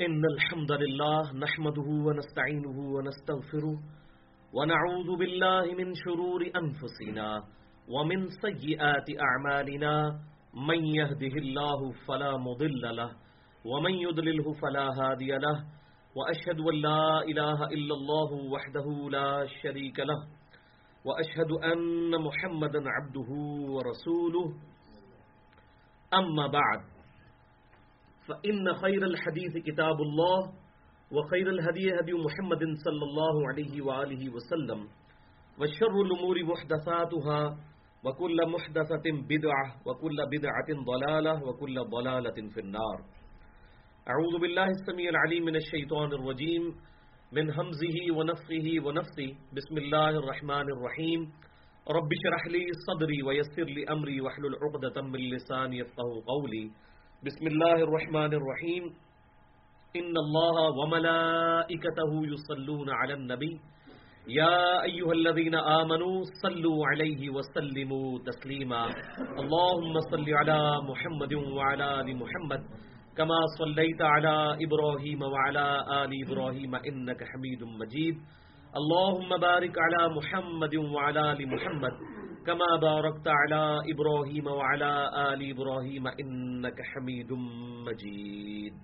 إن الحمد لله نحمده ونستعينه ونستغفره ونعوذ بالله من شرور أنفسنا ومن سيئات أعمالنا من يهده الله فلا مضل له ومن يضلله فلا هادي له وأشهد أن لا إله إلا الله وحده لا شريك له وأشهد أن محمدا عبده ورسوله أما بعد فإن خير الحديث كتاب الله وخير الهدي هدي محمد صلى الله عليه وآله وسلم وشر الأمور محدثاتها وكل محدثة بدعة وكل بدعة ضلالة وكل ضلالة في النار. أعوذ بالله السميع العليم من الشيطان الرجيم من همزه ونفخه ونفثه. بسم الله الرحمن الرحيم. رب اشرح لي صدري ويسر لي أمري واحلل عقدة من لساني يفقهوا قولي. بسم الله الرحمن الرحيم. إن الله وملائكته يصلون على النبي يا أيها الذين آمنوا صلوا عليه وسلموا تسليما. اللهم صل على محمد وعلى آل محمد كما صليت على إبراهيم وعلى آل إبراهيم إنك حميد مجيد. اللهم بارك على محمد وعلى آل محمد كما باركت على إبراهيم وعلى آل إبراهيم إنك حميد مجيد.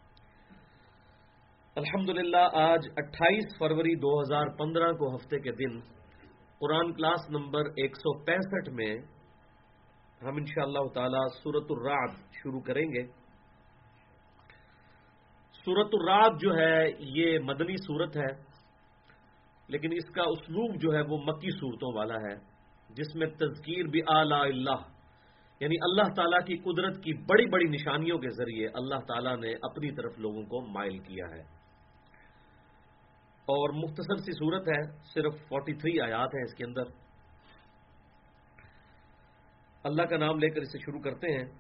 الحمدللہ آج 28 فروری 2015 کو ہفتے کے دن قرآن کلاس نمبر 165 میں ہم انشاءاللہ تعالی سورۃ الرعد شروع کریں گے. سورۃ الرعد جو ہے یہ مدنی سورت ہے، لیکن اس کا اسلوب جو ہے وہ مکی صورتوں والا ہے، جس میں تذکیر بآلاء اللہ یعنی اللہ تعالیٰ کی قدرت کی بڑی بڑی نشانیوں کے ذریعے اللہ تعالیٰ نے اپنی طرف لوگوں کو مائل کیا ہے. اور مختصر سی صورت ہے، صرف 43 آیات ہیں اس کے اندر. اللہ کا نام لے کر اسے شروع کرتے ہیں.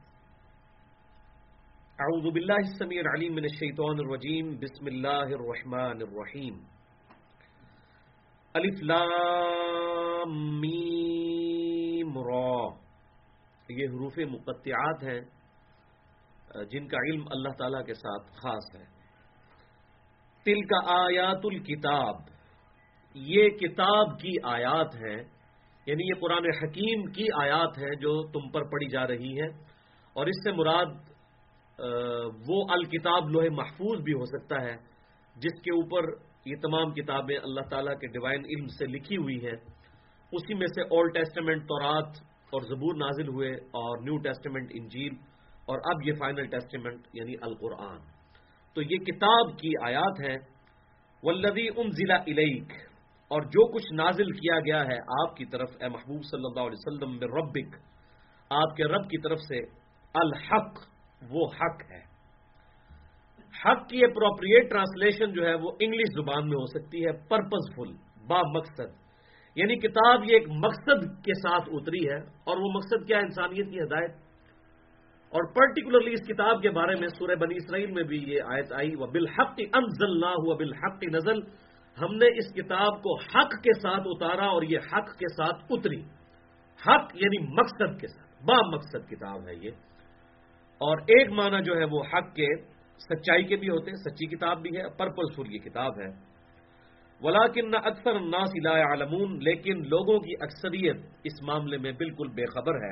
اعوذ باللہ السمیع العلیم من الشیطان الرجیم. بسم اللہ الرحمن الرحیم. الف لام میم را، یہ حروف مقطعات ہیں جن کا علم اللہ تعالیٰ کے ساتھ خاص ہے. تلک آیات الکتاب، یہ کتاب کی آیات ہیں، یعنی یہ قرآن حکیم کی آیات ہیں جو تم پر پڑھی جا رہی ہیں. اور اس سے مراد وہ الکتاب لوح محفوظ بھی ہو سکتا ہے جس کے اوپر یہ تمام کتابیں اللہ تعالیٰ کے ڈیوائن علم سے لکھی ہوئی ہیں. اسی میں سے اولڈ ٹیسٹمنٹ تورات اور زبور نازل ہوئے، اور نیو ٹیسٹمنٹ انجیل، اور اب یہ فائنل ٹیسٹمنٹ یعنی القرآن. تو یہ کتاب کی آیات ہیں. والذی انزل الیک، اور جو کچھ نازل کیا گیا ہے آپ کی طرف اے محبوب صلی اللہ علیہ وسلم، من ربک، آپ کے رب کی طرف سے، الحق، وہ حق ہے. حق کی اپروپریٹ ٹرانسلیشن جو ہے وہ انگلش زبان میں ہو سکتی ہے پرپز فل، با مقصد، یعنی کتاب یہ ایک مقصد کے ساتھ اتری ہے. اور وہ مقصد کیا؟ انسانیت کی ہدایت. اور پرٹیکولرلی اس کتاب کے بارے میں سورہ بنی اسرائیل میں بھی یہ آیت آئی، وَبِالْحَقِّ أَنزَلْنَاهُ وَبِالْحَقِّ نَزَلَ، ہم نے اس کتاب کو حق کے ساتھ اتارا اور یہ حق کے ساتھ اتری. حق یعنی مقصد کے ساتھ، با مقصد کتاب ہے یہ. اور ایک معنی جو ہے وہ حق کے سچائی کے بھی ہوتے ہیں، سچی کتاب بھی ہے، پرپز فل یہ کتاب ہے. وَلَٰكِنَّ أَكْثَرَ النَّاسِ لَا يَعْلَمُونَ، لیکن لوگوں کی اکثریت اس معاملے میں بالکل بے خبر ہے.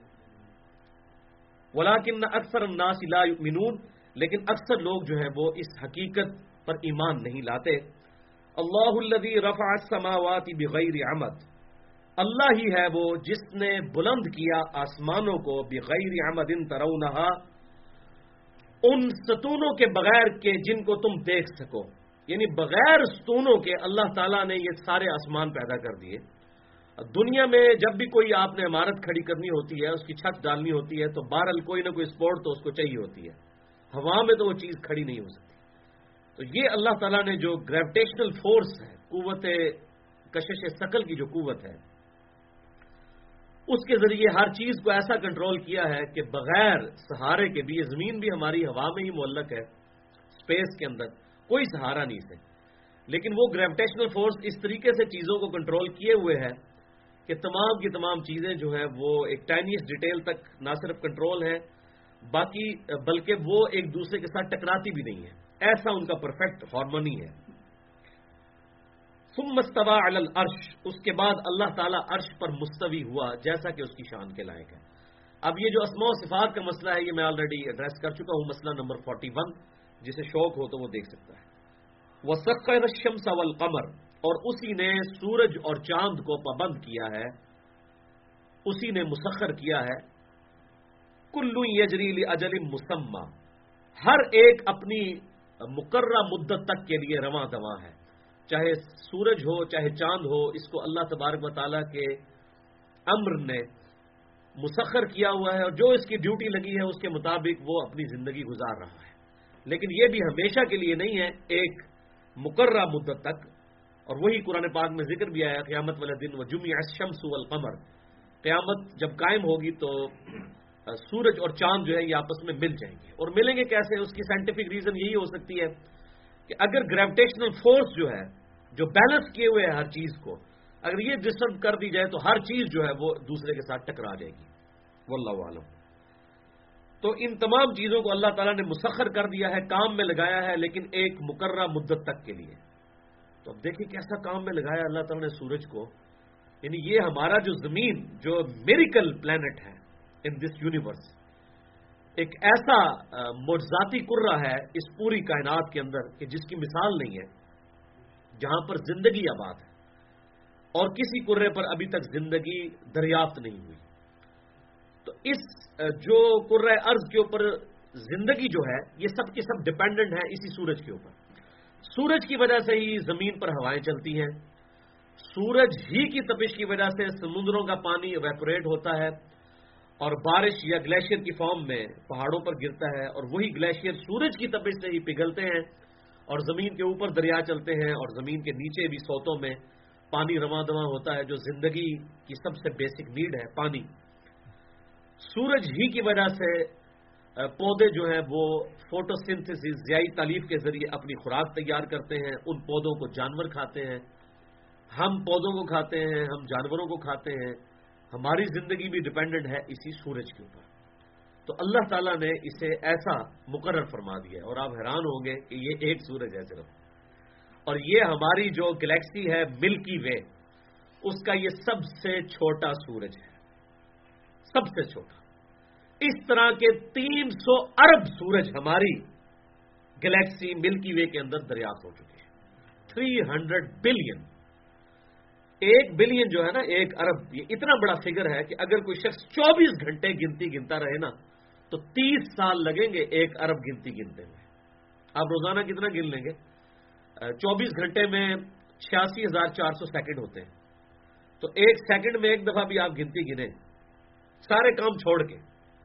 وَلَٰكِنَّ أَكْثَرَ النَّاسِ لَا يُؤْمِنُونَ، لیکن اکثر لوگ جو ہیں وہ اس حقیقت پر ایمان نہیں لاتے. اللہ الذی رفع السماوات بغیر عمد، اللہ ہی ہے وہ جس نے بلند کیا آسمانوں کو، بغیر عمد ترونہا، ان ستونوں کے بغیر کے جن کو تم دیکھ سکو، یعنی بغیر ستونوں کے اللہ تعالیٰ نے یہ سارے آسمان پیدا کر دیے. دنیا میں جب بھی کوئی آپ نے عمارت کھڑی کرنی ہوتی ہے، اس کی چھت ڈالنی ہوتی ہے، تو بہرحال کوئی نہ کوئی سپورٹ تو اس کو چاہیے ہوتی ہے. ہوا میں تو وہ چیز کھڑی نہیں ہو سکتی. تو یہ اللہ تعالیٰ نے جو گریویٹیشنل فورس ہے، قوت کشش ثقل کی جو قوت ہے، اس کے ذریعے ہر چیز کو ایسا کنٹرول کیا ہے کہ بغیر سہارے کے بھی، یہ زمین بھی ہماری ہوا میں ہی معلق ہے، اسپیس کے اندر کوئی سہارا نہیں سے، لیکن وہ گریویٹیشنل فورس اس طریقے سے چیزوں کو کنٹرول کیے ہوئے ہے کہ تمام کی تمام چیزیں جو ہیں وہ ایک ٹائنیسٹ ڈیٹیل تک نہ صرف کنٹرول ہے باقی بلکہ وہ ایک دوسرے کے ساتھ ٹکراتی بھی نہیں ہے. ایسا ان کا پرفیکٹ ہارمونی ہے. ثم استوى علی العرش، اس کے بعد اللہ تعالیٰ عرش پر مستوی ہوا جیسا کہ اس کی شان کے لائق ہے. اب یہ جو اسماء و صفات کا مسئلہ ہے یہ میں آلریڈی ایڈریس کر چکا ہوں، مسئلہ نمبر 41، جسے شوق ہو تو وہ دیکھ سکتا ہے. وَسَخَّرَ الشَّمْسَ وَالْقَمَرَ، اور اسی نے سورج اور چاند کو پابند کیا ہے، اسی نے مسخر کیا ہے. کُلٌّ یجری لأجل مسمى، ہر ایک اپنی مقررہ مدت تک کے لیے رواں دواں ہے. چاہے سورج ہو چاہے چاند ہو، اس کو اللہ تبارک و تعالیٰ کے امر نے مسخر کیا ہوا ہے، اور جو اس کی ڈیوٹی لگی ہے اس کے مطابق وہ اپنی زندگی گزار رہا ہے. لیکن یہ بھی ہمیشہ کے لیے نہیں ہے، ایک مقررہ مدت تک. اور وہی قرآن پاک میں ذکر بھی آیا قیامت والے دن وجمع الشمس والقمر، قیامت جب قائم ہوگی تو سورج اور چاند جو ہے یہ آپس میں مل جائیں گے. اور ملیں گے کیسے؟ اس کی سائنٹیفک ریزن یہی ہو سکتی ہے کہ اگر گریویٹیشنل فورس جو ہے، جو بیلنس کیے ہوئے ہے ہر چیز کو، اگر یہ ڈسٹرب کر دی جائے تو ہر چیز جو ہے وہ دوسرے کے ساتھ ٹکرا جائے گی. واللہ عالم. تو ان تمام چیزوں کو اللہ تعالیٰ نے مسخر کر دیا ہے، کام میں لگایا ہے، لیکن ایک مقررہ مدت تک کے لیے. تو اب دیکھیں کیسا کام میں لگایا اللہ تعالیٰ نے سورج کو. یعنی یہ ہمارا جو زمین، جو میریکل پلانٹ ہے ان دس یونیورس، ایک ایسا معجزاتی کرہ ہے اس پوری کائنات کے اندر کہ جس کی مثال نہیں ہے، جہاں پر زندگی آباد ہے، اور کسی کرے پر ابھی تک زندگی دریافت نہیں ہوئی. تو اس جو کرہ ارض کے اوپر زندگی جو ہے یہ سب کی سب ڈپینڈنٹ ہے اسی سورج کے اوپر. سورج کی وجہ سے ہی زمین پر ہوائیں چلتی ہیں، سورج ہی کی تپش کی وجہ سے سمندروں کا پانی ایویپوریٹ ہوتا ہے اور بارش یا گلیشیئر کی فارم میں پہاڑوں پر گرتا ہے، اور وہی گلیشیئر سورج کی تپش سے ہی پگھلتے ہیں اور زمین کے اوپر دریا چلتے ہیں، اور زمین کے نیچے بھی سوتوں میں پانی رواں دواں ہوتا ہے، جو زندگی کی سب سے بیسک نیڈ ہے، پانی. سورج ہی کی وجہ سے پودے جو ہیں وہ فوٹو سنتھسس، ضیائی تالیف کے ذریعے اپنی خوراک تیار کرتے ہیں. ان پودوں کو جانور کھاتے ہیں، ہم پودوں کو کھاتے ہیں، ہم جانوروں کو کھاتے ہیں. ہماری زندگی بھی ڈپینڈنٹ ہے اسی سورج کے اوپر. تو اللہ تعالیٰ نے اسے ایسا مقرر فرما دیا ہے، اور آپ حیران ہوں گے کہ یہ ایک سورج ہے صرف، اور یہ ہماری جو گلیکسی ہے ملکی وے، اس کا یہ سب سے چھوٹا سورج ہے، سب سے چھوٹا. اس طرح کے 300 ارب سورج ہماری گلیکسی ملکی وے کے اندر دریافت ہو چکے ہیں. 300 بلین. 1 بلین جو ہے نا، 1 ارب، یہ اتنا بڑا فگر ہے کہ اگر کوئی شخص 24 گھنٹے گنتی گنتا رہے نا تو 30 سال لگیں گے 1 ارب گنتی گنتے میں. آپ روزانہ کتنا گن لیں گے؟ 24 گھنٹے میں 86,400 سیکنڈ ہوتے ہیں. تو 1 سیکنڈ میں 1 دفعہ بھی آپ گنتی گنیں سارے کام چھوڑ کے،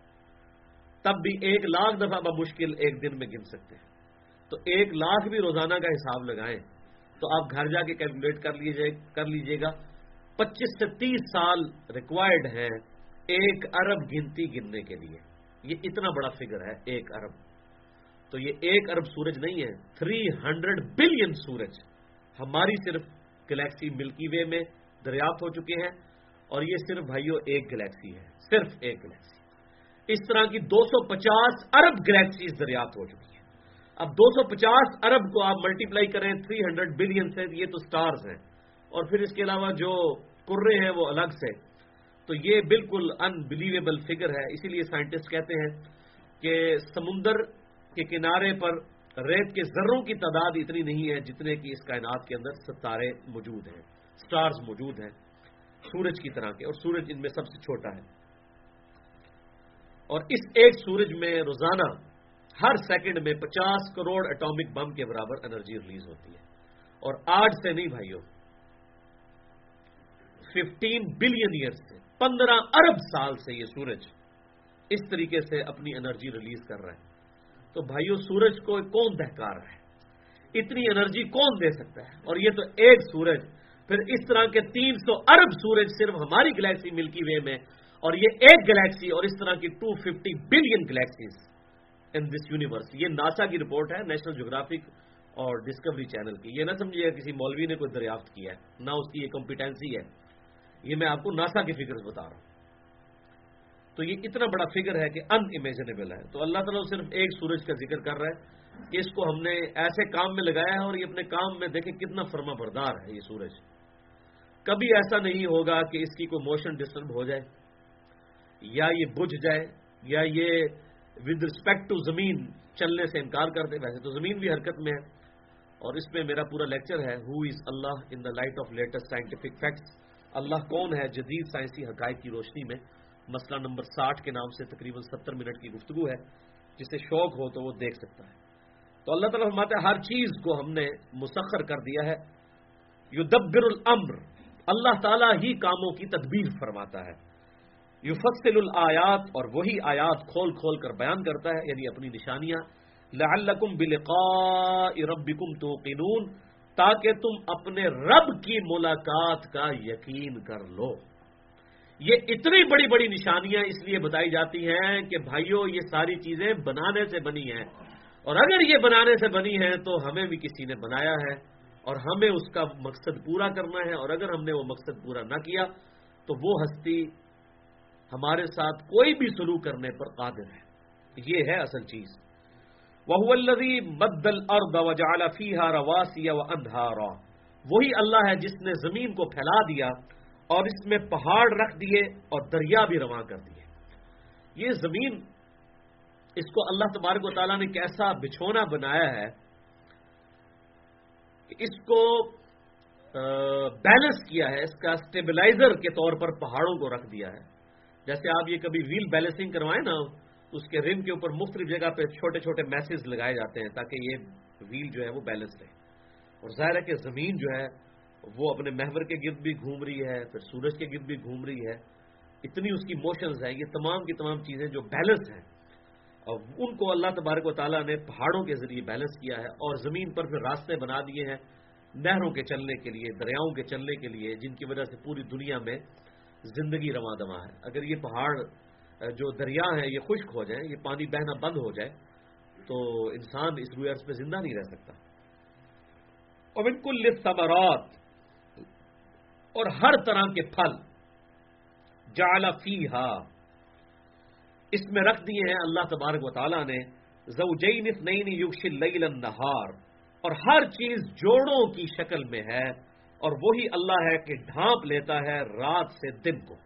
تب بھی 1 لاکھ دفعہ بمشکل ایک دن میں گن سکتے ہیں. تو 1 لاکھ بھی روزانہ کا حساب لگائیں تو آپ گھر جا کے کیلکولیٹ کر لیجئے گا. 25 سے 30 سال ریکوائرڈ ہیں 1 ارب گنتی گننے کے لیے. یہ اتنا بڑا فگر ہے 1 ارب. تو یہ 1 ارب سورج نہیں ہے، 300 بلین سورج ہماری صرف گلیکسی ملکی وے میں دریافت ہو چکے ہیں. اور یہ صرف بھائیو ایک گلیکسی ہے، صرف ایک گلیکسی. اس طرح کی 250 ارب گلیکسیز دریافت ہو چکی ہیں. اب 250 ارب کو آپ ملٹیپلائی کریں 300 بلین سے، یہ تو سٹارز ہیں، اور پھر اس کے علاوہ جو کرے ہیں وہ الگ سے. تو یہ بالکل انبلیویبل فگر ہے. اسی لیے سائنٹسٹ کہتے ہیں کہ سمندر کے کنارے پر ریت کے ذروں کی تعداد اتنی نہیں ہے جتنے کی اس کائنات کے اندر ستارے موجود ہیں، سٹارز موجود ہیں سورج کی طرح کے، اور سورج ان میں سب سے چھوٹا ہے. اور اس ایک سورج میں روزانہ ہر سیکنڈ میں 50 کروڑ اٹامک بم کے برابر انرجی ریلیز ہوتی ہے. اور آج سے نہیں بھائیو، 15 بلین ایئر سے، 15 ارب سال سے یہ سورج اس طریقے سے اپنی انرجی ریلیز کر رہا ہے. تو بھائیو سورج کو کون دہکا رہا ہے؟ اتنی انرجی کون دے سکتا ہے؟ اور یہ تو ایک سورج. پھر اس طرح کے 300 ارب سورج صرف ہماری گلیکسی ملکی وے میں، اور یہ ایک گلیکسی، اور اس طرح کی 250 billion galaxies in this universe. یہ ناسا کی رپورٹ ہے، نیشنل جغرافک اور ڈسکوری چینل کی. یہ نہ سمجھیے کسی مولوی نے کوئی دریافت کیا ہے، نہ اس کی یہ کمپیٹنسی ہے. یہ میں آپ کو ناسا کی فگرز بتا رہا ہوں. تو یہ اتنا بڑا فگر ہے کہ ان امیجنیبل ہے. تو اللہ تعالیٰ صرف ایک سورج کا ذکر کر رہا ہے کہ اس کو ہم نے ایسے کام میں لگایا ہے اور یہ اپنے کام میں دیکھیں کتنا فرما بردار ہے. یہ سورج کبھی ایسا نہیں ہوگا کہ اس کی کوئی موشن ڈسٹرب ہو جائے یا یہ بجھ جائے یا یہ ود رسپیکٹ ٹو زمین چلنے سے انکار کر دے. ویسے تو زمین بھی حرکت میں ہے اور اس میں میرا پورا لیکچر ہے ہو از اللہ in the light of latest scientific facts. اللہ کون ہے جدید سائنسی حقائق کی روشنی میں. مسئلہ نمبر 60 کے نام سے تقریباً 70 منٹ کی گفتگو ہے. جسے شوق ہو تو وہ دیکھ سکتا ہے. تو اللہ تعالیٰ فرماتا ہے ہر چیز کو ہم نے مسخر کر دیا ہے. یدبر الامر, اللہ تعالیٰ ہی کاموں کی تدبیر فرماتا ہے. یفصل الآیات, اور وہی آیات کھول کھول کر بیان کرتا ہے, یعنی اپنی نشانیاں. لعلکم بلقاء ربکم توقنون, تاکہ تم اپنے رب کی ملاقات کا یقین کر لو. یہ اتنی بڑی بڑی نشانیاں اس لیے بتائی جاتی ہیں کہ بھائیو یہ ساری چیزیں بنانے سے بنی ہیں, اور اگر یہ بنانے سے بنی ہیں تو ہمیں بھی کسی نے بنایا ہے اور ہمیں اس کا مقصد پورا کرنا ہے, اور اگر ہم نے وہ مقصد پورا نہ کیا تو وہ ہستی ہمارے ساتھ کوئی بھی سلوک کرنے پر قادر ہے. یہ ہے اصل چیز. وَهُوَ الَّذِي مَدَّ الْأَرْضَ وَجَعَلَ فِيهَا رَوَاسِيَ وَأَنْهَارًا, وہی اللہ ہے جس نے زمین کو پھیلا دیا اور اس میں پہاڑ رکھ دیے اور دریا بھی رواں کر دیے. یہ زمین, اس کو اللہ تبارک و تعالیٰ نے کیسا بچھونا بنایا ہے, اس کو بیلنس کیا ہے, اس کا سٹیبلائزر کے طور پر پہاڑوں کو رکھ دیا ہے. جیسے آپ یہ کبھی ویل بیلنسنگ کروائیں نا, اس کے رم کے اوپر مختلف جگہ پہ چھوٹے چھوٹے میسز لگائے جاتے ہیں تاکہ یہ ویل جو ہے وہ بیلنس رہے. اور ظاہر ہے کہ زمین جو ہے وہ اپنے محور کے گرد بھی گھوم رہی ہے, پھر سورج کے گرد بھی گھوم رہی ہے. اتنی اس کی موشنز ہیں. یہ تمام کی تمام چیزیں جو بیلنس ہیں, اور ان کو اللہ تبارک و تعالیٰ نے پہاڑوں کے ذریعے بیلنس کیا ہے, اور زمین پر پھر راستے بنا دیے ہیں نہروں کے چلنے کے لیے, دریاؤں کے چلنے کے لیے, جن کی وجہ سے پوری دنیا میں زندگی رواں دواں ہے. اگر یہ پہاڑ جو دریا ہیں یہ خشک ہو جائیں, یہ پانی بہنا بند ہو جائے, تو انسان اس روئے عرض پہ زندہ نہیں رہ سکتا. وَمِن كُلِّ الثَّمَرَاتِ, اور ہر طرح کے پھل, جَعَلَ فِيهَا, اس میں رکھ دیے ہیں اللہ تبارک و تعالیٰ نے زوجین اثنین یغشی اللیل النہار, اور ہر چیز جوڑوں کی شکل میں ہے, اور وہی اللہ ہے کہ ڈھانپ لیتا ہے رات سے دن کو.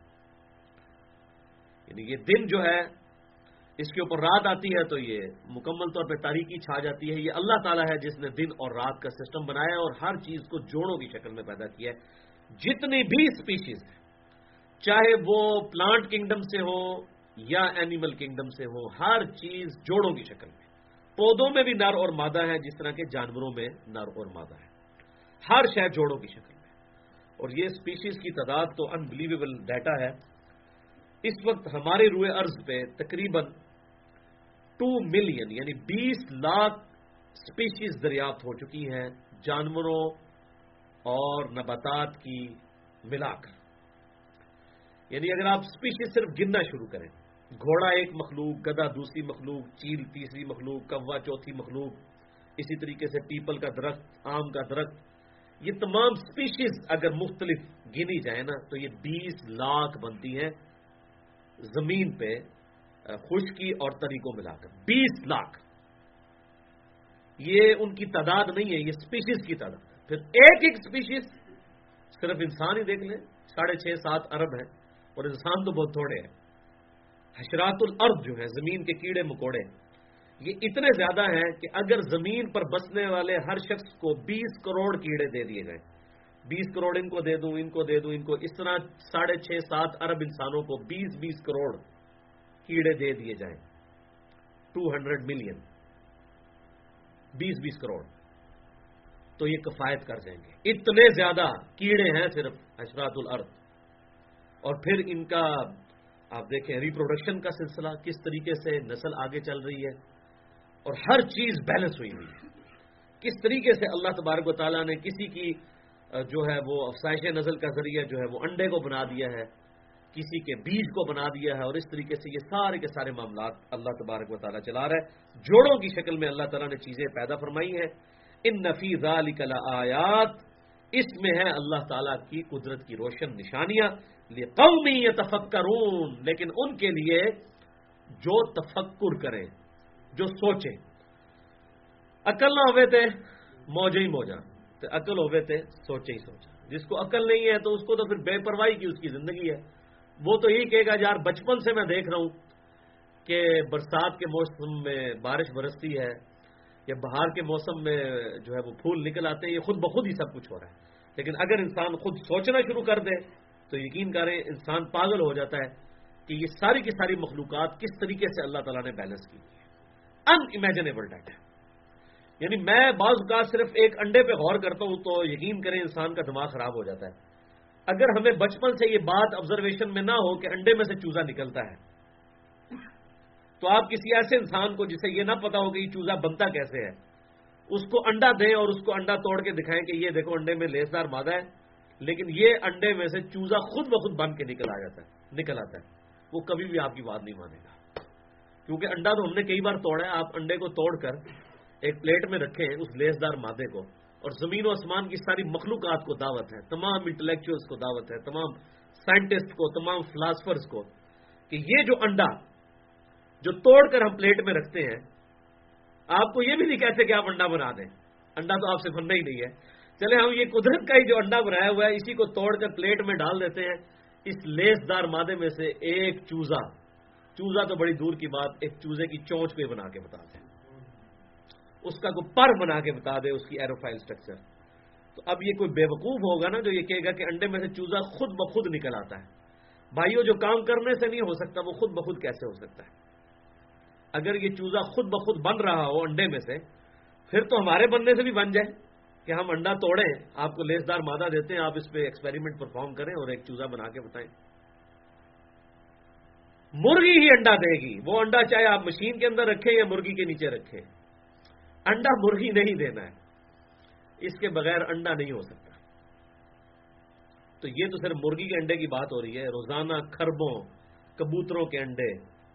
یعنی یہ دن جو ہے اس کے اوپر رات آتی ہے تو یہ مکمل طور پہ تاریکی چھا جاتی ہے. یہ اللہ تعالیٰ ہے جس نے دن اور رات کا سسٹم بنایا اور ہر چیز کو جوڑوں کی شکل میں پیدا کیا ہے. جتنی بھی اسپیشیز ہیں, چاہے وہ پلانٹ کنگڈم سے ہو یا اینیمل کنگڈم سے ہو, ہر چیز جوڑوں کی شکل میں. پودوں میں بھی نر اور مادہ ہے جس طرح کے جانوروں میں نر اور مادہ ہے. ہر شے جوڑوں کی شکل میں. اور یہ اسپیشیز کی تعداد تو انبلیویبل ڈیٹا ہے. اس وقت ہمارے روئے ارض پہ تقریباً 2 ملین یعنی 20 لاکھ اسپیشیز دریافت ہو چکی ہیں جانوروں اور نباتات کی ملا کر. یعنی اگر آپ اسپیشیز صرف گننا شروع کریں, گھوڑا ایک مخلوق, گدھا دوسری مخلوق, چیل تیسری مخلوق, کوا چوتھی مخلوق, اسی طریقے سے پیپل کا درخت, آم کا درخت, یہ تمام اسپیشیز اگر مختلف گنی جائے نا تو یہ 20 لاکھ بنتی ہیں زمین پہ خشکی اور طریقوں ملا کر. 20 لاکھ, یہ ان کی تعداد نہیں ہے, یہ اسپیشیز کی تعداد. پھر ایک ایک اسپیشیز, صرف انسان ہی دیکھ لیں 6.5-7 ارب ہے, اور انسان تو بہت تھوڑے ہیں. حشرات الارض جو ہے زمین کے کیڑے مکوڑے, یہ اتنے زیادہ ہیں کہ اگر زمین پر بسنے والے ہر شخص کو 20 کروڑ کیڑے دے دیے جائیں, 20 کروڑ ان کو دے دوں, ان کو دے دوں, ان کو, اس طرح 6.5-7 ارب انسانوں کو 20 کروڑ کیڑے دے دیے جائیں, 200 ملین, 20 کروڑ, تو یہ کفایت کر جائیں گے. اتنے زیادہ کیڑے ہیں صرف حشرات الارض. اور پھر ان کا آپ دیکھیں ریپروڈکشن کا سلسلہ, کس طریقے سے نسل آگے چل رہی ہے, اور ہر چیز بیلنس ہوئی ہوئی ہے. کس طریقے سے اللہ تبارک و تعالیٰ نے کسی کی جو ہے وہ افزائش نسل کا ذریعہ جو ہے وہ انڈے کو بنا دیا ہے, کسی کے بیج کو بنا دیا ہے, اور اس طریقے سے یہ سارے کے سارے معاملات اللہ تبارک و تعالیٰ چلا رہا ہے. جوڑوں کی شکل میں اللہ تعالیٰ نے چیزیں پیدا فرمائی ہیں. ان فی ذالک لآیات, اس میں ہے اللہ تعالیٰ کی قدرت کی روشن نشانیاں. لِقَوْمٍ يَتَفَكَّرُونَ، لیکن ان کے لیے جو تفکر کریں، جو سوچیں. عقل نہ ہوئے تھے موجے ہی موجا، تو عقل ہوئے تھے سوچے ہی سوچا. جس کو عقل نہیں ہے تو اس کو تو پھر بے پرواہی کی اس کی زندگی ہے. وہ تو یہی کہے گا یار بچپن سے میں دیکھ رہا ہوں کہ برسات کے موسم میں بارش برستی ہے یا بہار کے موسم میں جو ہے وہ پھول نکل آتے ہیں، یہ خود بخود ہی سب کچھ ہو رہا ہے. لیکن اگر انسان خود سوچنا شروع کر دے تو یقین کریں انسان پاگل ہو جاتا ہے کہ یہ ساری کی ساری مخلوقات کس طریقے سے اللہ تعالیٰ نے بیلنس کی ہے. Unimaginable data. یعنی میں بعض اوقات صرف ایک انڈے پہ غور کرتا ہوں تو یقین کریں انسان کا دماغ خراب ہو جاتا ہے. اگر ہمیں بچپن سے یہ بات آبزرویشن میں نہ ہو کہ انڈے میں سے چوزا نکلتا ہے، تو آپ کسی ایسے انسان کو جسے یہ نہ پتا ہو کہ یہ چوزا بنتا کیسے ہے، اس کو انڈا دیں اور اس کو انڈا توڑ کے دکھائیں کہ یہ دیکھو انڈے میں لیسدار مادہ ہے، لیکن یہ انڈے میں سے چوزا خود بخود بن کے نکل آتا ہے، وہ کبھی بھی آپ کی بات نہیں مانے گا. کیونکہ انڈا تو ہم نے کئی بار توڑا ہے. آپ انڈے کو توڑ کر ایک پلیٹ میں رکھیں اس لیسدار مادے کو، اور زمین و آسمان کی ساری مخلوقات کو دعوت ہے، تمام انٹلیکچوئلس کو دعوت ہے، تمام سائنٹسٹ کو، تمام فلاسفرز کو، کہ یہ جو انڈا جو توڑ کر ہم پلیٹ میں رکھتے ہیں، آپ کو یہ بھی نہیں کہتے کہ آپ انڈا بنا دیں. انڈا تو آپ سے بننا ہی نہیں ہے. چلے ہم یہ قدرت کا ہی جو انڈا بنایا ہوا ہے اسی کو توڑ کر پلیٹ میں ڈال دیتے ہیں. اس لیسدار مادے میں سے ایک چوزا تو بڑی دور کی بات، ایک چوزے کی چونچ پہ بنا کے بتا دیں، اس کا کوئی پر بنا کے بتا دے اس کی ایروفائل سٹرکچر. تو اب یہ کوئی بیوقوف ہوگا نا جو یہ کہے گا کہ انڈے میں سے چوزا خود بخود نکل آتا ہے. بھائیو جو کام کرنے سے نہیں ہو سکتا وہ خود بخود کیسے ہو سکتا ہے؟ اگر یہ چوزا خود بخود بن رہا ہو انڈے میں سے، پھر تو ہمارے بننے سے بھی بن جائے کہ ہم انڈا توڑیں، آپ کو لیسدار مادہ دیتے ہیں، آپ اس پہ ایکسپیریمنٹ پرفارم کریں اور ایک چوزا بنا کے بتائیں. مرغی ہی انڈا دے گی. وہ انڈا چاہے آپ مشین کے اندر رکھیں یا مرغی کے نیچے رکھیں، انڈا مرغی نہیں دینا ہے. اس کے بغیر انڈا نہیں ہو سکتا. تو یہ تو صرف مرغی کے انڈے کی بات ہو رہی ہے. روزانہ کھربوں کبوتروں کے انڈے،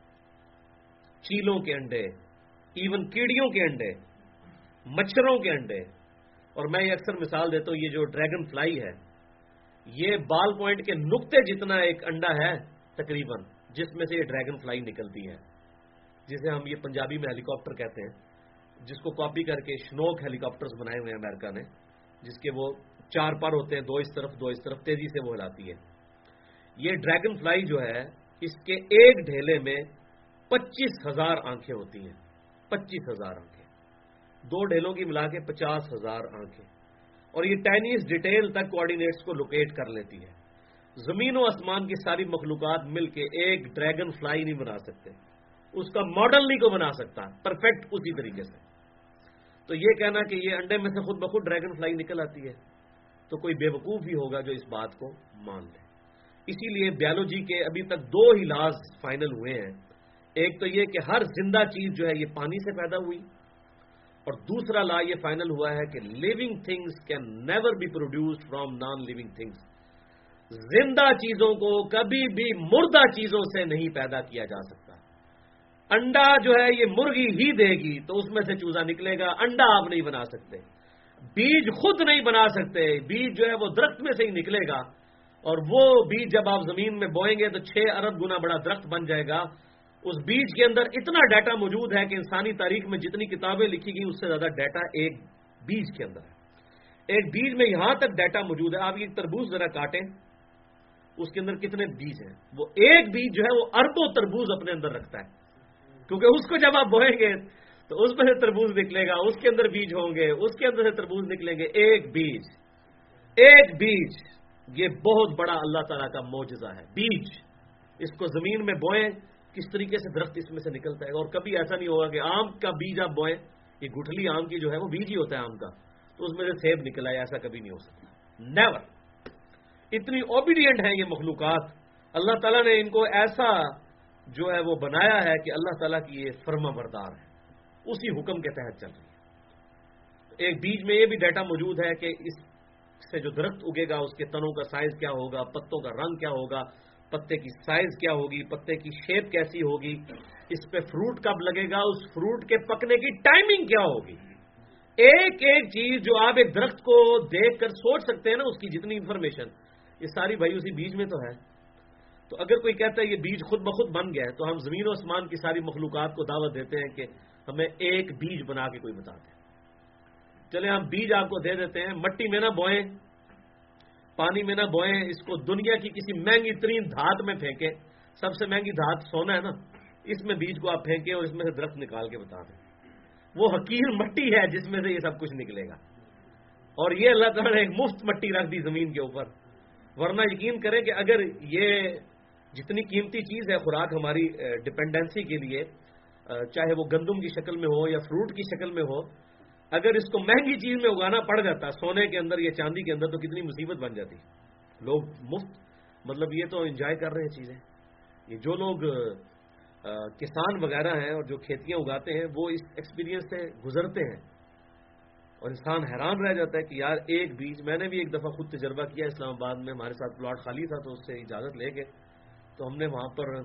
چیلوں کے انڈے، ایون کیڑیوں کے انڈے، مچھروں کے انڈے. اور میں یہ اکثر مثال دیتا ہوں، یہ جو ڈریگن فلائی ہے یہ بال پوائنٹ کے نقطے جتنا ایک انڈا ہے تقریباً، جس میں سے یہ ڈریگن فلائی نکلتی ہے، جسے ہم یہ پنجابی میں ہیلی کاپٹر کہتے ہیں، جس کو کاپی کر کے شنوک ہیلی کاپٹرز بنائے ہوئے ہیں امریکہ نے، جس کے وہ 4 پر ہوتے ہیں، 2 اس طرف تیزی سے وہ ہلاتی ہے. یہ ڈریگن فلائی جو ہے اس کے ایک ڈھیلے میں 25,000 آنکھیں ہوتی ہیں. 25,000 آنکھیں، 2 ڈھیلوں کی ملا کے 50,000 آنکھیں. اور یہ ٹائنیز ڈیٹیل تک کوآرڈینیٹس کو لوکیٹ کر لیتی ہے. زمین و آسمان کی ساری مخلوقات مل کے ایک ڈریگن فلائی نہیں بنا سکتے، اس کا ماڈل نہیں کو بنا سکتا پرفیکٹ اسی طریقے سے. تو یہ کہنا کہ یہ انڈے میں سے خود بخود ڈریگن فلائی نکل آتی ہے، تو کوئی بیوقوف ہی ہوگا جو اس بات کو مان لے. اسی لیے بیالوجی کے ابھی تک 2 ہی لاز فائنل ہوئے ہیں. ایک تو یہ کہ ہر زندہ چیز جو ہے یہ پانی سے پیدا ہوئی، اور دوسرا لا یہ فائنل ہوا ہے کہ living things can never be produced from non living things. زندہ چیزوں کو کبھی بھی مردہ چیزوں سے نہیں پیدا کیا جا سکتا. انڈا جو ہے یہ مرغی ہی دے گی تو اس میں سے چوزا نکلے گا. انڈا آپ نہیں بنا سکتے، بیج خود نہیں بنا سکتے. بیج جو ہے وہ درخت میں سے ہی نکلے گا، اور وہ بیج جب آپ زمین میں بوئیں گے تو 6 ارب گنا بڑا درخت بن جائے گا. اس بیج کے اندر اتنا ڈیٹا موجود ہے کہ انسانی تاریخ میں جتنی کتابیں لکھی گئی اس سے زیادہ ڈیٹا ایک بیج کے اندر ہے. ایک بیج میں یہاں تک ڈیٹا موجود ہے. آپ یہ تربوز ذرا کاٹیں، اس کے اندر کتنے بیج ہیں؟ وہ ایک بیج جو ہے وہ اربوں تربوز اپنے اندر رکھتا ہے، کیونکہ اس کو جب آپ بوئیں گے تو اس میں سے تربوز نکلے گا، اس کے اندر بیج ہوں گے، اس کے اندر سے تربوز نکلیں گے. ایک بیج یہ بہت بڑا اللہ تعالیٰ کا معجزہ ہے. بیج، اس کو زمین میں بوئیں، کس طریقے سے درخت اس میں سے نکلتا ہے. اور کبھی ایسا نہیں ہوگا کہ آم کا بیج آپ بوئیں، یہ گٹھلی آم کی جو ہے وہ بیج ہی ہوتا ہے آم کا، تو اس میں سے سیب نکلا ہے. ایسا کبھی نہیں ہو سکتا، نیور. اتنی اوبیڈینٹ ہیں یہ مخلوقات. اللہ تعالیٰ نے ان کو ایسا جو ہے وہ بنایا ہے کہ اللہ تعالیٰ کی یہ فرما بردار ہے، اسی حکم کے تحت چل رہی ہے. ایک بیج میں یہ بھی ڈیٹا موجود ہے کہ اس سے جو درخت اگے گا اس کے تنوں کا سائز کیا ہوگا، پتوں کا رنگ کیا ہوگا، پتے کی سائز کیا ہوگی، پتے کی شیپ کیسی ہوگی، اس پہ فروٹ کب لگے گا، اس فروٹ کے پکنے کی ٹائمنگ کیا ہوگی. ایک ایک چیز جو آپ ایک درخت کو دیکھ کر سوچ سکتے ہیں نا، اس کی جتنی انفارمیشن، یہ ساری بھائی اسی بیج میں تو ہے. تو اگر کوئی کہتا ہے یہ بیج خود بخود بن گیا ہے تو ہم زمین و آسمان کی ساری مخلوقات کو دعوت دیتے ہیں کہ ہمیں ایک بیج بنا کے کوئی بتا دے. چلے ہم بیج آپ کو دے دیتے ہیں, مٹی میں نہ بوئیں, پانی میں نہ بوئیں, اس کو دنیا کی کسی مہنگی ترین دھات میں پھینکیں. سب سے مہنگی دھات سونا ہے نا, اس میں بیج کو آپ پھینکیں اور اس میں سے درخت نکال کے بتا دیں. وہ حقیر مٹی ہے جس میں سے یہ سب کچھ نکلے گا, اور یہ اللہ تعالیٰ نے ایک مفت مٹی رکھ دی زمین کے اوپر. ورنہ یقین کریں کہ اگر یہ جتنی قیمتی چیز ہے خوراک ہماری ڈپینڈنسی کے لیے, چاہے وہ گندم کی شکل میں ہو یا فروٹ کی شکل میں ہو, اگر اس کو مہنگی چیز میں اگانا پڑ جاتا سونے کے اندر یا چاندی کے اندر تو کتنی مصیبت بن جاتی. لوگ مفت, مطلب یہ تو انجوائے کر رہے ہیں چیزیں. یہ جو لوگ کسان وغیرہ ہیں اور جو کھیتیاں اگاتے ہیں وہ اس ایکسپیرینس سے گزرتے ہیں, اور انسان حیران رہ جاتا ہے کہ یار ایک بیج. میں نے بھی ایک دفعہ خود تجربہ کیا اسلام آباد میں, ہمارے ساتھ پلاٹ خالی تھا تو اس سے اجازت لے کے تو ہم نے وہاں پر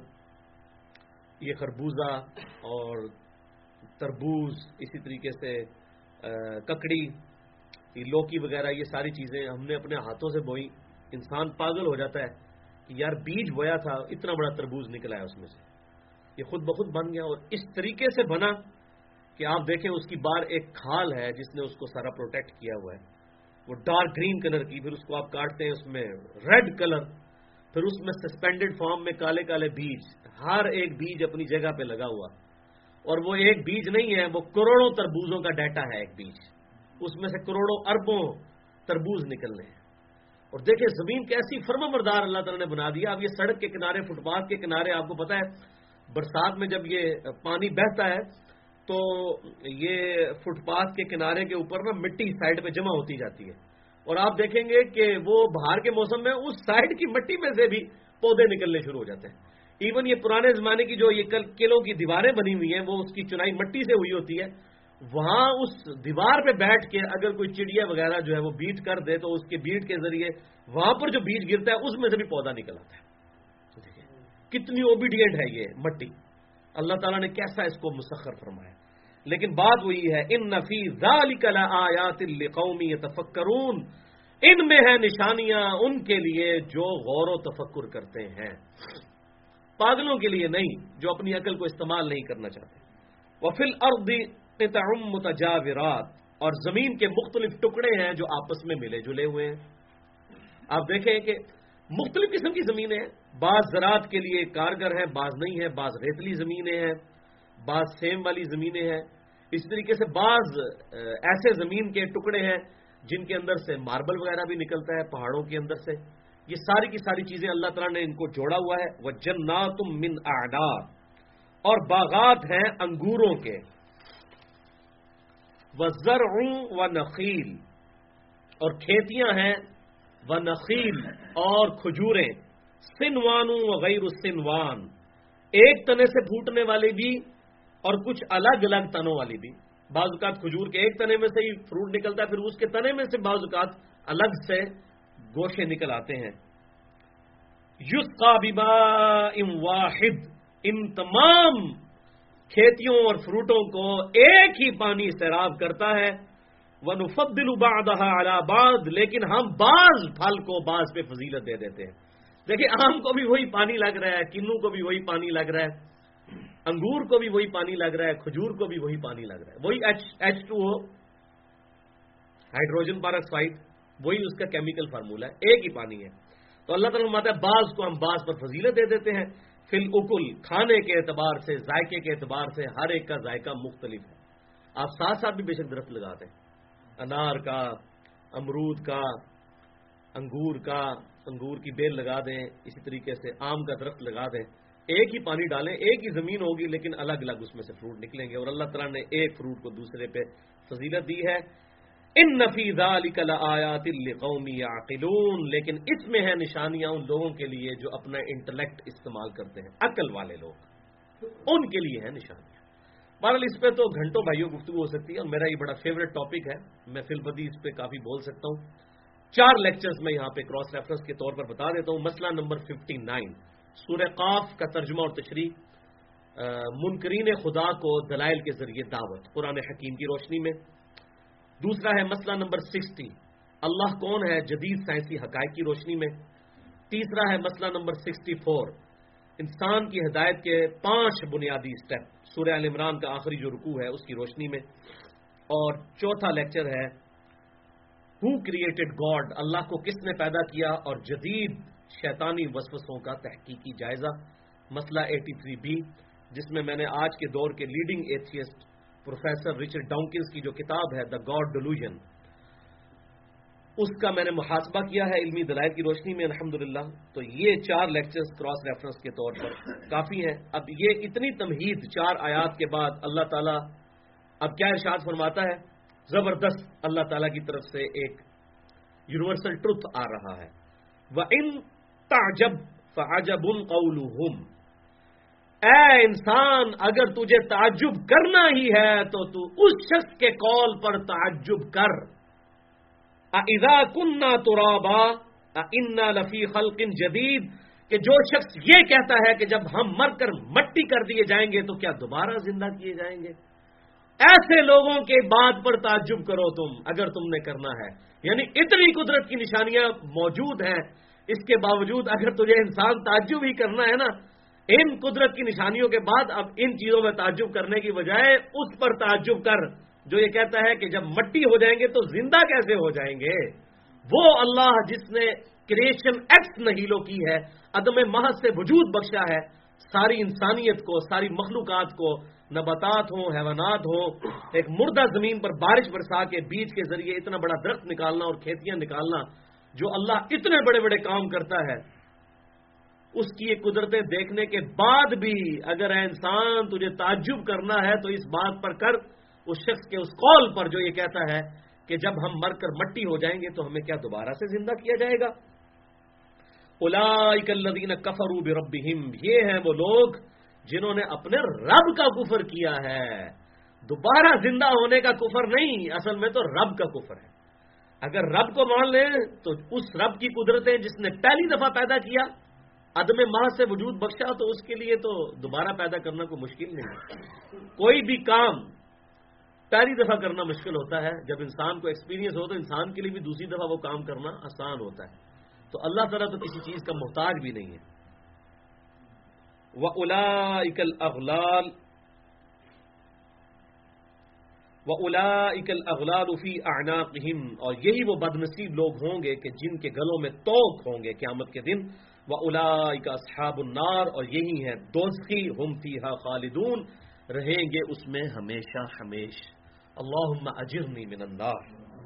یہ خربوزہ اور تربوز, اسی طریقے سے ککڑی, لوکی وغیرہ, یہ ساری چیزیں ہم نے اپنے ہاتھوں سے بوئی. انسان پاگل ہو جاتا ہے کہ یار بیج بویا تھا, اتنا بڑا تربوز نکلا ہے اس میں سے, یہ خود بخود بن گیا. اور اس طریقے سے بنا کہ آپ دیکھیں اس کی بار ایک کھال ہے جس نے اس کو سارا پروٹیکٹ کیا ہوا ہے, وہ ڈارک گرین کلر کی, پھر اس کو آپ کاٹتے ہیں اس میں ریڈ کلر, پھر اس میں سسپینڈڈ فارم میں کالے کالے بیج, ہر ایک بیج اپنی جگہ پہ لگا ہوا. اور وہ ایک بیج نہیں ہے, وہ کروڑوں تربوزوں کا ڈیٹا ہے ایک بیج, اس میں سے کروڑوں اربوں تربوز نکلنے ہیں. اور دیکھیں زمین کیسی فرما بردار اللہ تعالیٰ نے بنا دیا. اب یہ سڑک کے کنارے, فٹ پاتھ کے کنارے, آپ کو پتا ہے برسات میں جب یہ پانی بہتا ہے تو یہ فٹ پاتھ کے کنارے کے اوپر نا مٹی سائڈ پہ جمع ہوتی جاتی ہے, اور آپ دیکھیں گے کہ وہ بہار کے موسم میں اس سائڈ کی مٹی میں سے بھی پودے نکلنے شروع ہو جاتے ہیں. ایون یہ پرانے زمانے کی جو یہ قلعوں کی دیواریں بنی ہوئی ہیں وہ اس کی چنائی مٹی سے ہوئی ہوتی ہے. وہاں اس دیوار پہ بیٹھ کے اگر کوئی چڑیا وغیرہ جو ہے وہ بیٹ کر دے تو اس کے بیٹ کے ذریعے وہاں پر جو بیج گرتا ہے اس میں سے بھی پودا نکل آتا ہے. کتنی اوبیڈینٹ ہے یہ مٹی, اللہ تعالیٰ نے کیسا اس کو مسخر فرمایا. لیکن بات وہی ہے, ان فی ذالک لآیات لقوم یتفکرون, ان میں ہے نشانیاں ان کے لیے جو غور و تفکر کرتے ہیں, پاگلوں کے لیے نہیں جو اپنی عقل کو استعمال نہیں کرنا چاہتے. وفی الارض قطع متجاورات, اور زمین کے مختلف ٹکڑے ہیں جو آپس میں ملے جلے ہوئے ہیں. آپ دیکھیں کہ مختلف قسم کی زمینیں ہیں, بعض زراعت کے لیے کارگر ہیں, بعض نہیں ہے, بعض ریتلی زمینیں ہیں, بعض سیم والی زمینیں ہیں. اس طریقے سے بعض ایسے زمین کے ٹکڑے ہیں جن کے اندر سے ماربل وغیرہ بھی نکلتا ہے, پہاڑوں کے اندر سے. یہ ساری کی ساری چیزیں اللہ تعالیٰ نے ان کو جوڑا ہوا ہے. وَجَنَّاتٌ مِّنْ أَعْنَابٍ, اور باغات ہیں انگوروں کے. وَزَرْعٌ وَنَخِيلٌ, اور کھیتیاں ہیں. وَنَخِيلٌ, اور کھجوریں. سِنْوَانٌ وَغَيْرُ سِنْوَان, ایک تنے سے پھوٹنے والی بھی اور کچھ الگ الگ تنوں والی بھی. بعض اوقات کھجور کے ایک تنے میں سے ہی فروٹ نکلتا ہے, پھر اس کے تنے میں سے بعض اوقات الگ سے گوشے نکل آتے ہیں. یسقا بماء واحد, ان تمام کھیتیوں اور فروٹوں کو ایک ہی پانی سیراب کرتا ہے. وَنُفَضِّلُ بَعْضَهَا عَلَى بَعْضٍ, لیکن ہم بعض پھل کو بعض پہ فضیلت دے دیتے ہیں. دیکھیں آم کو بھی وہی پانی لگ رہا ہے, کنو کو بھی وہی پانی لگ رہا ہے, انگور کو بھی وہی پانی لگ رہا ہے, کھجور کو بھی وہی پانی لگ رہا ہے, وہی H2O ہائیڈروجن پر آکسائڈ, وہی اس کا کیمیکل فارمولا ہے, ایک ہی پانی ہے. تو اللہ تعالیٰ فرماتا ہے بعض کو ہم بعض پر فضیلت دے دیتے ہیں. فی الاکل, کھانے کے اعتبار سے, ذائقے کے اعتبار سے ہر ایک کا ذائقہ مختلف ہے. آپ ساتھ ساتھ بھی بے شک درخت لگاتے ہیں, انار کا, امرود کا, انگور کا, انگور کی بیل لگا دیں, اسی طریقے سے آم کا درخت لگا دیں. ایک ہی پانی ڈالیں, ایک ہی زمین ہوگی لیکن الگ الگ اس میں سے فروٹ نکلیں گے. اور اللہ تعالیٰ نے ایک فروٹ کو دوسرے پہ فضیلت دی ہے. ان فی ذالک لآیات لقوم یعقلون, لیکن اس میں ہے نشانیاں ان لوگوں کے لیے جو اپنا انٹلیکٹ استعمال کرتے ہیں, عقل والے لوگ, ان کے لیے ہے نشانیاں. بہرحال اس پہ تو گھنٹوں بھائیوں گفتگو ہو سکتی ہے, اور میرا یہ بڑا فیوریٹ ٹاپک ہے, میں فی البدی اس پہ کافی بول سکتا ہوں. 4 لیکچرز میں یہاں پہ کراس ریفرنس کے طور پر بتا دیتا ہوں. مسئلہ نمبر 59, سورہ قاف کا ترجمہ اور تشریح, منکرین خدا کو دلائل کے ذریعے دعوت قرآن حکیم کی روشنی میں. دوسرا ہے مسئلہ نمبر 60, اللہ کون ہے جدید سائنسی حقائق کی روشنی میں. تیسرا ہے مسئلہ نمبر 64، انسان کی ہدایت کے 5 بنیادی سٹیپ، سورہ ال عمران کا آخری جو رکوع ہے اس کی روشنی میں۔ اور چوتھا لیکچر ہے ہو کریٹڈ گاڈ، اللہ کو کس نے پیدا کیا، اور جدید شیطانی وسوسوں کا تحقیقی جائزہ، مسئلہ 83B، جس میں نے آج کے دور کے leading atheist professor Richard Dawkins کی جو کتاب ہے دا گاڈ ڈیلوژن، اس کا میں نے محاسبہ کیا ہے علمی دلائل کی روشنی میں الحمدللہ۔ تو یہ 4 لیکچرز کراس ریفرنس کے طور پر کافی ہیں۔ اب یہ اتنی تمہید 4 آیات کے بعد اللہ تعالیٰ اب کیا ارشاد فرماتا ہے؟ زبردست اللہ تعالیٰ کی طرف سے ایک یونیورسل ٹروتھ آ رہا ہے، وَإِن تَعْجَبْ فَعَجَبٌ قَوْلُهُمْ، اے انسان اگر تجھے تعجب کرنا ہی ہے تو تو اس شخص کے قول پر تعجب کر، اَإِذَا كُنَّا تُرَابًا أَإِنَّا لَفِي خَلْقٍ جَدِيدٍ، کہ جو شخص یہ کہتا ہے کہ جب ہم مر کر مٹی کر دیے جائیں گے تو کیا دوبارہ زندہ کیے جائیں گے، ایسے لوگوں کے بات پر تعجب کرو تم اگر تم نے کرنا ہے۔ یعنی اتنی قدرت کی نشانیاں موجود ہیں، اس کے باوجود اگر تجھے انسان تعجب ہی کرنا ہے نا، ان قدرت کی نشانیوں کے بعد اب ان چیزوں میں تعجب کرنے کی بجائے اس پر تعجب کر جو یہ کہتا ہے کہ جب مٹی ہو جائیں گے تو زندہ کیسے ہو جائیں گے۔ وہ اللہ جس نے کریشن ایکس نہیلو کی ہے، عدم محض سے وجود بخشا ہے ساری انسانیت کو، ساری مخلوقات کو، نباتات ہوں، حیوانات ہوں، ایک مردہ زمین پر بارش برسا کے بیج کے ذریعے اتنا بڑا درخت نکالنا اور کھیتیاں نکالنا، جو اللہ اتنے بڑے بڑے کام کرتا ہے، اس کی یہ قدرتیں دیکھنے کے بعد بھی اگر اے انسان تجھے تعجب کرنا ہے تو اس بات پر کر، اس شخص کے اس قول پر جو یہ کہتا ہے کہ جب ہم مر کر مٹی ہو جائیں گے تو ہمیں کیا دوبارہ سے زندہ کیا جائے گا۔ اولئک الذین کفروا بربہم، یہ ہیں وہ لوگ جنہوں نے اپنے رب کا کفر کیا ہے۔ دوبارہ زندہ ہونے کا کفر نہیں، اصل میں تو رب کا کفر ہے۔ اگر رب کو مان لیں تو اس رب کی قدرتیں جس نے پہلی دفعہ پیدا کیا، عدم محض سے وجود بخشا، تو اس کے لیے تو دوبارہ پیدا کرنا کوئی مشکل نہیں ہے۔ کوئی بھی کام پہلی دفعہ کرنا مشکل ہوتا ہے، جب انسان کو ایکسپیرینس ہو تو انسان کے لیے بھی دوسری دفعہ وہ کام کرنا آسان ہوتا ہے۔ تو اللہ تعالیٰ تو کسی چیز کا محتاج بھی نہیں ہے۔ وَأُولَئِكَ الْأَغْلَالُ فِي أَعْنَاقِهِمْ، اور یہی وہ بد نصیب لوگ ہوں گے کہ جن کے گلوں میں توق ہوں گے قیامت کے دن۔ وَأُولَئِكَ أَصْحَابُ النَّارِ، اور یہی ہیں دوزخی، ہم فیہا خالدون، رہیں گے اس میں ہمیشہ ہمیش۔ اللہم اجرنی من النار۔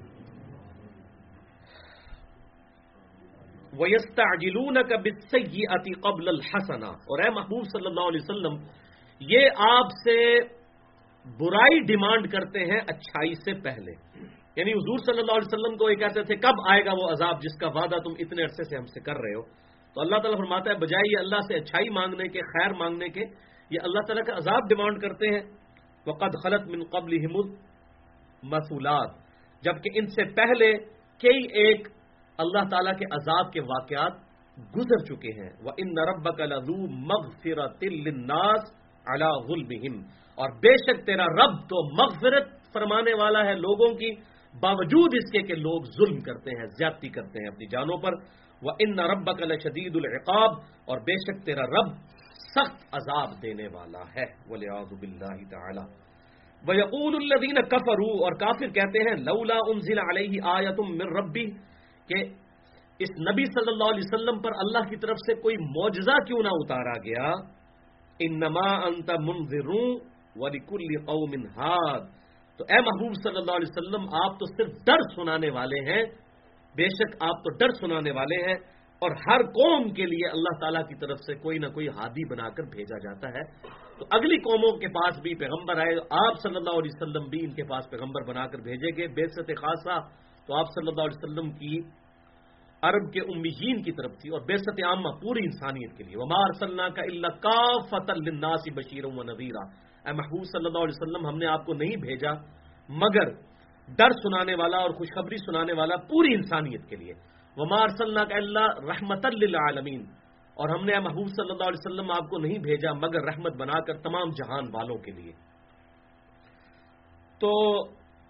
وَيَسْتَعْجِلُونَكَ بِالسَّيِّئَةِ قَبْلَ الْحَسَنَةِ، اور اے محبوب صلی اللہ علیہ وسلم یہ آپ سے برائی ڈیمانڈ کرتے ہیں اچھائی سے پہلے۔ یعنی حضور صلی اللہ علیہ وسلم کو یہ کہتے تھے کب آئے گا وہ عذاب جس کا وعدہ تم اتنے عرصے سے ہم سے کر رہے ہو، تو اللہ تعالیٰ فرماتا ہے بجائے یہ اللہ سے اچھائی مانگنے کے، خیر مانگنے کے، یہ اللہ تعالیٰ کا عذاب ڈیمانڈ کرتے ہیں۔ وَقَدْ خَلَتْ مِنْ قَبْلِهِمُ الْمَثُولَاتُ، جبکہ ان سے پہلے کئی ایک اللہ تعالیٰ کے عذاب کے واقعات گزر چکے ہیں۔ وَإِنَّ رَبَّكَ لَذُو مَغْفِرَةٍ لِلنَّاسِ عَلَى ظُلْمِهِمْ، اور بے شک تیرا رب تو مغفرت فرمانے والا ہے لوگوں کی باوجود اس کے کہ لوگ ظلم کرتے ہیں، زیادتی کرتے ہیں اپنی جانوں پر۔ وَإِنَّ رَبَّكَ لَشَدِيدُ الْعِقَابِ، اور بے شک تیرا رب سخت عذاب دینے والا ہے۔ وَلِعَاذُ بِاللَّهِ تَعَالَى۔ وَيَقُولُ الَّذِينَ كَفَرُوا، اور کافر کہتے ہیں لَوْلَا أُنزِلَ عَلَيْهِ آيَةٌ مِّن رَّبِّهِ، کہ اس نبی صلی اللہ علیہ وسلم پر اللہ کی طرف سے کوئی معجزہ کیوں نہ اتارا گیا۔ انما انت منذر ولکل قوم ہاد، تو اے محبوب صلی اللہ علیہ وسلم آپ تو صرف ڈر سنانے والے ہیں، بے شک آپ تو ڈر سنانے والے ہیں، اور ہر قوم کے لیے اللہ تعالیٰ کی طرف سے کوئی نہ کوئی ہادی بنا کر بھیجا جاتا ہے۔ تو اگلی قوموں کے پاس بھی پیغمبر آئے، آپ صلی اللہ علیہ وسلم بھی ان کے پاس پیغمبر بنا کر بھیجے گئے۔ بعثت خاصہ تو آپ صلی اللہ علیہ وسلم کی عرب کے امیین کی طرف تھی، اور بعثت عامہ پوری انسانیت کے لیے۔ وما ارسلناک الا کافۃ للناس بشیرا ونذیرا، اے محبوب صلی اللہ علیہ وسلم ہم نے آپ کو نہیں بھیجا مگر ڈر سنانے والا اور خوشخبری سنانے والا پوری انسانیت کے لیے۔ وما ارسلناک الا رحمۃ للعالمین، اور ہم نے اے محبوب صلی اللہ علیہ وسلم آپ کو نہیں بھیجا مگر رحمت بنا کر تمام جہان والوں کے لیے۔ تو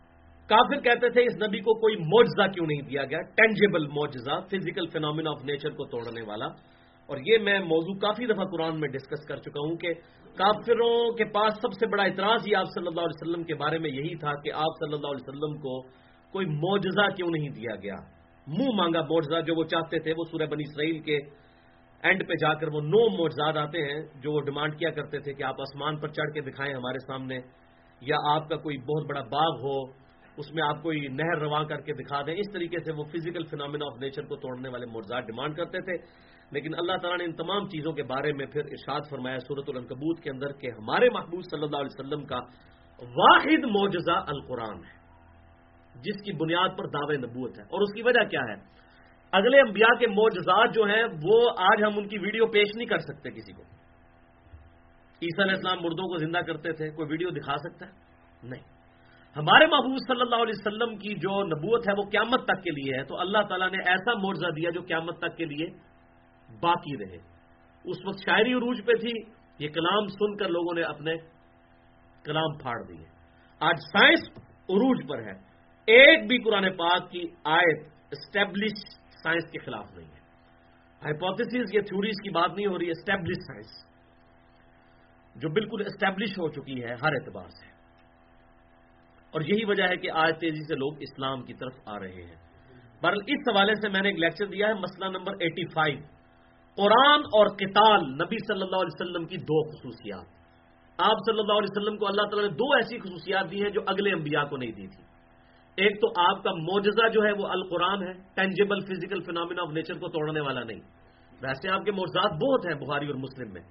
کافر کہتے تھے اس نبی کو کوئی معجزہ کیوں نہیں دیا گیا، ٹینجیبل معجزہ، فزیکل فینومینا آف نیچر کو توڑنے والا. اور یہ میں موضوع کافی دفعہ قرآن میں ڈسکس کر چکا ہوں کہ کافروں کے پاس سب سے بڑا اعتراض ہی آپ صلی اللہ علیہ وسلم کے بارے میں یہی تھا کہ آپ صلی اللہ علیہ وسلم کو کوئی معجزہ کیوں نہیں دیا گیا. منہ مانگا معجزہ جو وہ چاہتے تھے، وہ سورہ بنی اسرائیل کے اینڈ پہ جا کر وہ 9 معجزات آتے ہیں جو وہ ڈیمانڈ کیا کرتے تھے کہ آپ آسمان پر چڑھ کے دکھائیں ہمارے سامنے، یا آپ کا کوئی بہت بڑا باغ ہو اس میں آپ کوئی نہر رواں کر کے دکھا دیں. اس طریقے سے وہ فزیکل فینومینا آف نیچر کو توڑنے والے معجزات ڈیمانڈ کرتے تھے. لیکن اللہ تعالیٰ نے ان تمام چیزوں کے بارے میں پھر ارشاد فرمایا سورۃ العنکبوت کے اندر کہ ہمارے محبوب صلی اللہ علیہ وسلم کا واحد معجزہ القرآن ہے، جس کی بنیاد پر دعوے نبوت ہے. اور اس کی وجہ کیا ہے؟ اگلے انبیاء کے معجزات جو ہیں وہ آج ہم ان کی ویڈیو پیش نہیں کر سکتے کسی کو. عیسیٰ علیہ السلام مردوں کو زندہ کرتے تھے، کوئی ویڈیو دکھا سکتا ہے؟ نہیں. ہمارے محبوب صلی اللہ علیہ وسلم کی جو نبوت ہے وہ قیامت تک کے لیے ہے، تو اللہ تعالیٰ نے ایسا معجزہ دیا جو قیامت تک کے لیے باقی رہے. اس وقت شاعری عروج پہ تھی، یہ کلام سن کر لوگوں نے اپنے کلام پھاڑ دیے. آج سائنس عروج پر ہے، ایک بھی قرآن پاک کی آیت اسٹیبلش سائنس کے خلاف نہیں ہے. ہائپوتھیسز یا تھیوریز کی بات نہیں ہو رہی ہے، اسٹیبلش سائنس جو بالکل اسٹیبلش ہو چکی ہے ہر اعتبار سے. اور یہی وجہ ہے کہ آج تیزی سے لوگ اسلام کی طرف آ رہے ہیں. بہرحال اس حوالے سے میں نے ایک لیکچر دیا ہے، مسئلہ نمبر 85، قرآن اور قتال نبی صلی اللہ علیہ وسلم کی 2 خصوصیات. آپ صلی اللہ علیہ وسلم کو اللہ تعالیٰ نے 2 ایسی خصوصیات دی ہیں جو اگلے انبیاء کو نہیں دی تھی. ایک تو آپ کا معجزہ جو ہے وہ القرآن ہے، tangible physical phenomena of nature کو توڑنے والا نہیں. ویسے آپ کے معجزات بہت ہیں بخاری اور مسلم میں،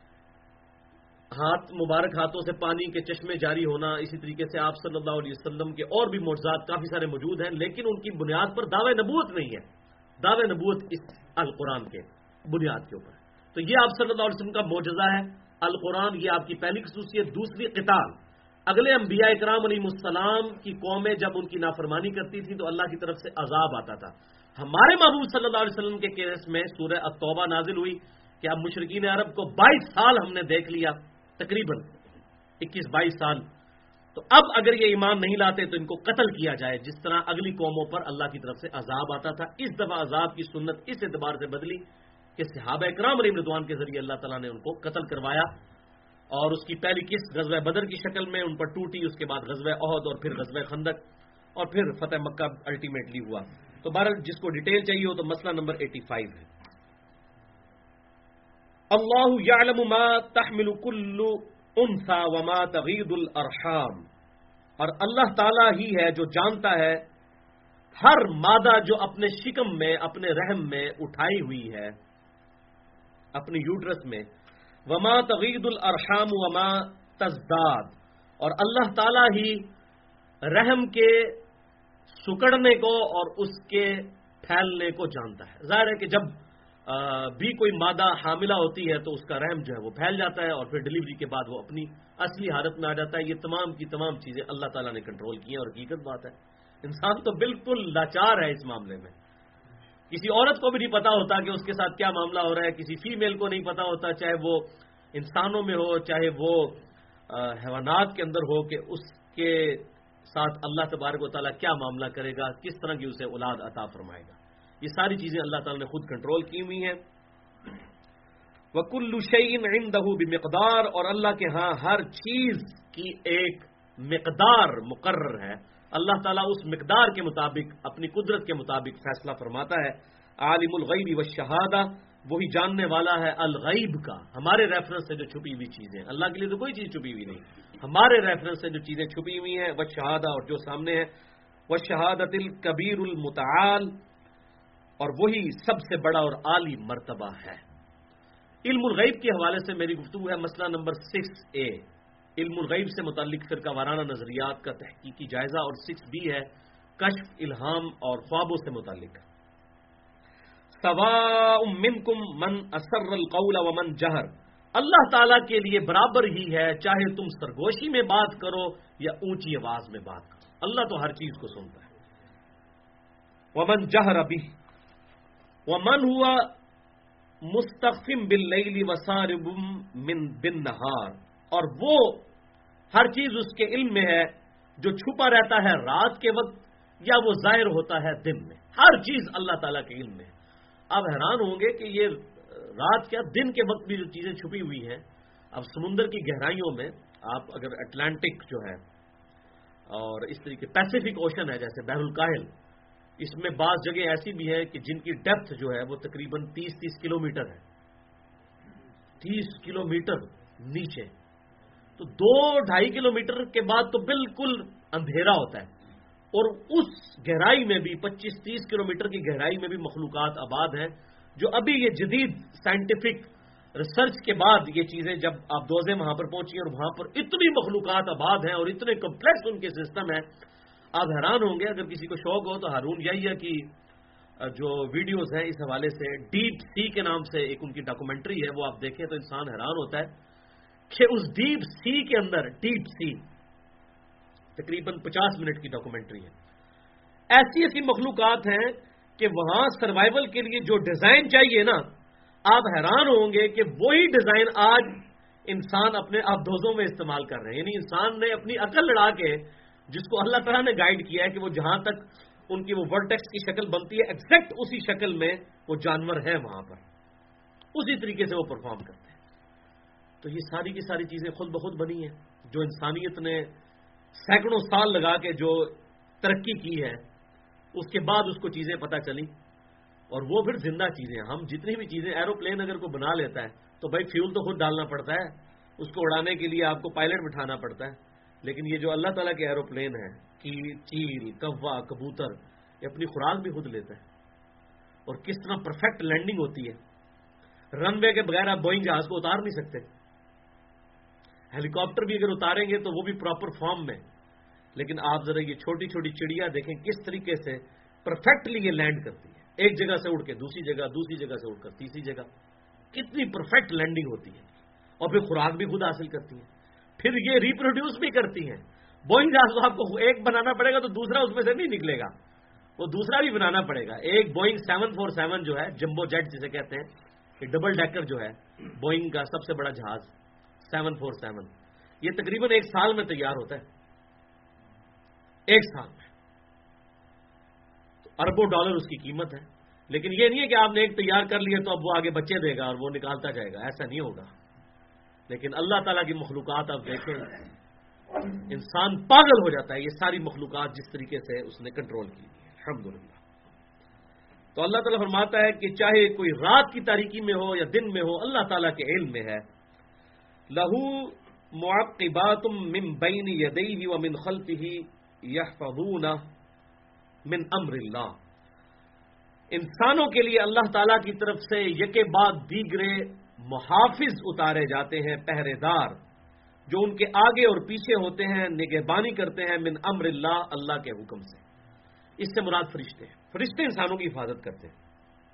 ہاتھ مبارک ہاتھوں سے پانی کے چشمے جاری ہونا، اسی طریقے سے آپ صلی اللہ علیہ وسلم کے اور بھی معجزات کافی سارے موجود ہیں، لیکن ان کی بنیاد پر دعوے نبوت نہیں ہے. دعوے نبوت اس القرآن کے بنیاد کے اوپر. تو یہ آپ صلی اللہ علیہ وسلم کا معجزہ ہے القرآن، یہ آپ کی پہلی خصوصیت. دوسری قتال، اگلے انبیاء کرام علیہ السلام کی قومیں جب ان کی نافرمانی کرتی تھی تو اللہ کی طرف سے عذاب آتا تھا. ہمارے محبوب صلی اللہ علیہ وسلم کے کیس میں سورہ التوبہ نازل ہوئی کہ اب مشرکین عرب کو 22 سال ہم نے دیکھ لیا، تقریباً 21-22 سال، تو اب اگر یہ ایمان نہیں لاتے تو ان کو قتل کیا جائے، جس طرح اگلی قوموں پر اللہ کی طرف سے عذاب آتا تھا. اس دفعہ عذاب کی سنت اس اعتبار سے بدلی کہ صحابہ کرام علیہ رضوان کے ذریعے اللہ تعالیٰ نے ان کو قتل کروایا. اور اس کی پہلی قسط غزوہ بدر کی شکل میں ان پر ٹوٹی، اس کے بعد غزوہ احد اور پھر غزوہ خندق اور پھر فتح مکہ الٹیمیٹلی ہوا. تو بہرحال جس کو ڈیٹیل چاہیے ہو تو مسئلہ نمبر 85 ہے. اللہ یعلم ما تحمل کل انثى وما تغیض الارحام، اور اللہ تعالیٰ ہی ہے جو جانتا ہے ہر مادہ جو اپنے شکم میں اپنے رحم میں اٹھائی ہوئی ہے، اپنی یوٹرس میں، وما تغیض الارحام وما تزداد، اور اللہ تعالیٰ ہی رحم کے سکڑنے کو اور اس کے پھیلنے کو جانتا ہے. ظاہر ہے کہ جب بھی کوئی مادہ حاملہ ہوتی ہے تو اس کا رحم جو ہے وہ پھیل جاتا ہے اور پھر ڈلیوری کے بعد وہ اپنی اصلی حالت میں آ جاتا ہے. یہ تمام کی تمام چیزیں اللہ تعالیٰ نے کنٹرول کی ہیں اور حقیقت بات ہے. انسان تو بالکل لاچار ہے اس معاملے میں. کسی عورت کو بھی نہیں پتا ہوتا کہ اس کے ساتھ کیا معاملہ ہو رہا ہے، کسی فیمیل کو نہیں پتا ہوتا، چاہے وہ انسانوں میں ہو چاہے وہ حیوانات کے اندر ہو، کہ اس کے ساتھ اللہ تبارک و تعالیٰ کیا معاملہ کرے گا، کس طرح کی اسے اولاد عطا فرمائے گا. یہ ساری چیزیں اللہ تعالیٰ نے خود کنٹرول کی ہوئی ہیں. وَكُلُّ شَيْءٍ عِندَهُ بِمِقْدَارٍ، اور اللہ کے ہاں ہر چیز کی ایک مقدار مقرر ہے. اللہ تعالیٰ اس مقدار کے مطابق اپنی قدرت کے مطابق فیصلہ فرماتا ہے. عالم الغیب والشہادہ، وہی جاننے والا ہے الغیب کا، ہمارے ریفرنس سے جو چھپی ہوئی چیزیں. اللہ کے لیے تو کوئی چیز چھپی ہوئی نہیں، ہمارے ریفرنس سے جو چیزیں چھپی ہوئی ہیں، والشہادہ، اور جو سامنے ہے، والشہادۃ الکبیر المتعال، اور وہی سب سے بڑا اور عالی مرتبہ ہے. علم الغیب کے حوالے سے میری گفتگو ہے مسئلہ نمبر 6A، علم الغیب سے متعلق فرقہ وارانہ نظریات کا تحقیقی جائزہ، اور 6B ہے کشف، الہام اور خوابوں سے متعلق. سواء منکم من اسر القول ومن جہر، اللہ تعالیٰ کے لیے برابر ہی ہے چاہے تم سرگوشی میں بات کرو یا اونچی آواز میں بات کرو، اللہ تو ہر چیز کو سنتا ہے. ومن جہر بہ ومن ہوا مستخفم باللیل وسارب من بالنہار، اور وہ ہر چیز اس کے علم میں ہے جو چھپا رہتا ہے رات کے وقت یا وہ ظاہر ہوتا ہے دن میں، ہر چیز اللہ تعالیٰ کے علم میں ہے۔ آپ حیران ہوں گے کہ یہ رات کیا دن کے وقت بھی جو چیزیں چھپی ہوئی ہیں، اب سمندر کی گہرائیوں میں آپ اگر اٹلانٹک جو ہے اور اس طریقے پیسیفک اوشن ہے جیسے بحر الکاہل، اس میں بعض جگہ ایسی بھی ہے کہ جن کی ڈیپتھ جو ہے وہ تقریباً 30 کلومیٹر ہے، 30 کلومیٹر نیچے، تو 2-2.5 کلومیٹر کے بعد تو بالکل اندھیرا ہوتا ہے، اور اس گہرائی میں بھی 25-30 کلومیٹر کی گہرائی میں بھی مخلوقات آباد ہیں، جو ابھی یہ جدید سائنٹیفک ریسرچ کے بعد یہ چیزیں جب آپ دوزے وہاں پر پہنچی اور وہاں پر اتنی مخلوقات آباد ہیں اور اتنے کمپلیکس ان کے سسٹم ہیں، آپ حیران ہوں گے۔ اگر کسی کو شوق ہو تو ہارون یحییٰ کی جو ویڈیوز ہیں اس حوالے سے، ڈیپ سی کے نام سے ایک ان کی ڈاکومنٹری ہے، وہ آپ دیکھیں تو انسان حیران ہوتا ہے کہ اس ڈیپ سی کے اندر، ڈیپ سی تقریباً 50 منٹ کی ڈاکومنٹری ہے، ایسی ایسی مخلوقات ہیں کہ وہاں سروائیول کے لیے جو ڈیزائن چاہیے نا، آپ حیران ہوں گے کہ وہی ڈیزائن آج انسان اپنے آبدوزوں میں استعمال کر رہے ہیں۔ یعنی انسان نے اپنی عقل لڑا کے، جس کو اللہ تعالیٰ نے گائیڈ کیا ہے کہ وہ جہاں تک ان کی وہ ورٹیکس کی شکل بنتی ہے، ایگزیکٹ اسی شکل میں وہ جانور ہیں وہاں پر، اسی طریقے سے وہ پرفارم کرتے ہیں۔ تو یہ ساری کی ساری چیزیں خود بخود بنی ہیں، جو انسانیت نے سینکڑوں سال لگا کے جو ترقی کی ہے، اس کے بعد اس کو چیزیں پتہ چلی، اور وہ پھر زندہ چیزیں ہیں۔ ہم جتنی بھی چیزیں، ایروپلین اگر کوئی بنا لیتا ہے تو بھائی فیول تو خود ڈالنا پڑتا ہے، اس کو اڑانے کے لیے آپ کو پائلٹ بٹھانا پڑتا ہے، لیکن یہ جو اللہ تعالیٰ کے ایروپلین ہیں، چیل، کوا، کبوتر، یہ اپنی خوراک بھی خود لیتا ہے، اور کس طرح پرفیکٹ لینڈنگ ہوتی ہے۔ رن وے کے بغیر آپ بوئنگ جہاز کو اتار نہیں سکتے، ہیلی کاپٹر بھی اگر اتاریں گے تو وہ بھی پراپر فارم میں، لیکن آپ ذرا یہ چھوٹی چھوٹی چڑیا دیکھیں کس طریقے سے پرفیکٹلی یہ لینڈ کرتی ہے، ایک جگہ سے اڑ کے دوسری جگہ، دوسری جگہ سے اڑ کر تیسری جگہ، کتنی پرفیکٹ لینڈنگ ہوتی ہے، اور پھر خوراک بھی خود حاصل کرتی ہے، پھر یہ ریپروڈیوس بھی کرتی ہیں۔ بوئنگ جہاز تو آپ کو ایک بنانا پڑے گا تو دوسرا اس میں سے نہیں نکلے گا، وہ دوسرا بھی بنانا پڑے گا۔ ایک بوئنگ 747 جو ہے، جمبو جیٹ جسے کہتے ہیں، یہ ڈبل ڈیکر جو ہے بوئنگ کا سب سے بڑا جہاز 747، یہ تقریباً 1 سال میں تیار ہوتا ہے، 1 سال میں، تو اربوں ڈالر اس کی قیمت ہے۔ لیکن یہ نہیں ہے کہ آپ نے ایک تیار کر لیا تو اب وہ آگے بچے دے گا اور وہ نکالتا جائے گا، ایسا نہیں ہوگا۔ لیکن اللہ تعالیٰ کی مخلوقات آپ دیکھیں، انسان پاگل ہو جاتا ہے، یہ ساری مخلوقات جس طریقے سے اس نے کنٹرول کی ہے، الحمدللہ۔ تو اللہ تعالیٰ فرماتا ہے کہ چاہے کوئی رات کی تاریکی میں ہو یا دن میں ہو، اللہ تعالیٰ کے علم میں ہے۔ لہو معقبات من بین یدیہ ومن خلفہ یحفظونہ من امر اللہ، انسانوں کے لیے اللہ تعالیٰ کی طرف سے یکے بعد دیگرے محافظ اتارے جاتے ہیں، پہرے دار، جو ان کے آگے اور پیچھے ہوتے ہیں، نگہبانی کرتے ہیں، من امر اللہ، اللہ کے حکم سے۔ اس سے مراد فرشتے ہیں، فرشتے انسانوں کی حفاظت کرتے ہیں۔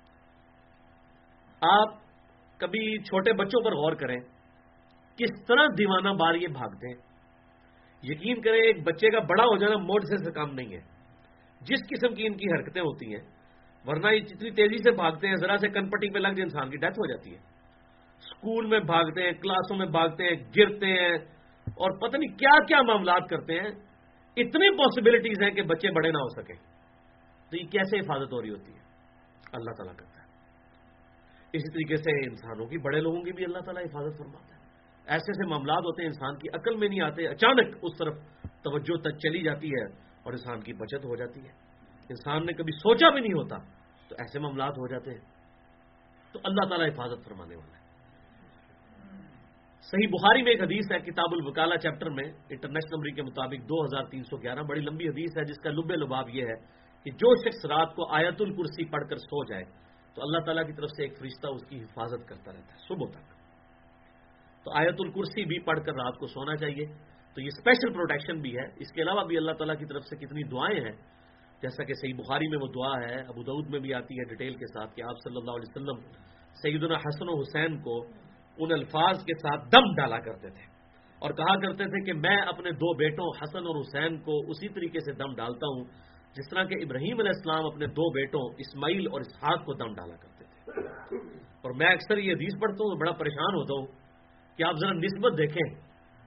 آپ کبھی چھوٹے بچوں پر غور کریں، کس طرح دیوانہ بار یہ بھاگتے ہیں۔ یقین کریں ایک بچے کا بڑا ہو جانا موجزے سے کام نہیں ہے، جس قسم کی ان کی حرکتیں ہوتی ہیں، ورنہ یہ جتنی تیزی سے بھاگتے ہیں، ذرا سے کنپٹی پہ لگ جائے انسان کی ڈیتھ ہو جاتی ہے۔ اسکول میں بھاگتے ہیں، کلاسوں میں بھاگتے ہیں، گرتے ہیں، اور پتہ نہیں کیا کیا معاملات کرتے ہیں، اتنی پاسبلٹیز ہیں کہ بچے بڑے نہ ہو سکیں۔ تو یہ کیسے حفاظت ہو رہی ہوتی ہے؟ اللہ تعالیٰ کرتا ہے۔ اسی طریقے سے انسانوں کی، بڑے لوگوں کی بھی اللہ تعالیٰ حفاظت فرماتا ہے۔ ایسے ایسے معاملات ہوتے ہیں انسان کی عقل میں نہیں آتے، اچانک اس طرف توجہ تک چلی جاتی ہے اور انسان کی بچت ہو جاتی ہے، انسان نے کبھی سوچا بھی نہیں ہوتا، تو ایسے معاملات ہو جاتے ہیں۔ تو اللہ تعالیٰ حفاظت فرمانے والا ہے۔ صحیح بخاری میں ایک حدیث ہے، کتاب الوکالہ چیپٹر میں، انٹرنیشنل نمبر کے مطابق 2311، بڑی لمبی حدیث ہے جس کا لب لباب یہ ہے کہ جو شخص رات کو آیت الکرسی پڑھ کر سو جائے تو اللہ تعالیٰ کی طرف سے ایک فرشتہ اس کی حفاظت کرتا رہتا ہے صبح تک۔ تو آیت الکرسی بھی پڑھ کر رات کو سونا چاہیے، تو یہ اسپیشل پروٹیکشن بھی ہے۔ اس کے علاوہ بھی اللہ تعالیٰ کی طرف سے کتنی دعائیں ہیں، جیسا کہ صحیح بخاری میں وہ دعا ہے، ابو داؤد میں بھی آتی ہے ڈیٹیل کے ساتھ، کہ آپ صلی اللہ علیہ وسلم سیدنا حسن و حسین کو ان الفاظ کے ساتھ دم ڈالا کرتے تھے، اور کہا کرتے تھے کہ میں اپنے 2 بیٹوں حسن اور حسین کو اسی طریقے سے دم ڈالتا ہوں جس طرح کہ ابراہیم علیہ السلام اپنے 2 بیٹوں اسماعیل اور اسحاق کو دم ڈالا کرتے تھے۔ اور میں اکثر یہ حدیث پڑھتا ہوں، بڑا پریشان ہوتا ہوں کہ آپ ذرا نسبت دیکھیں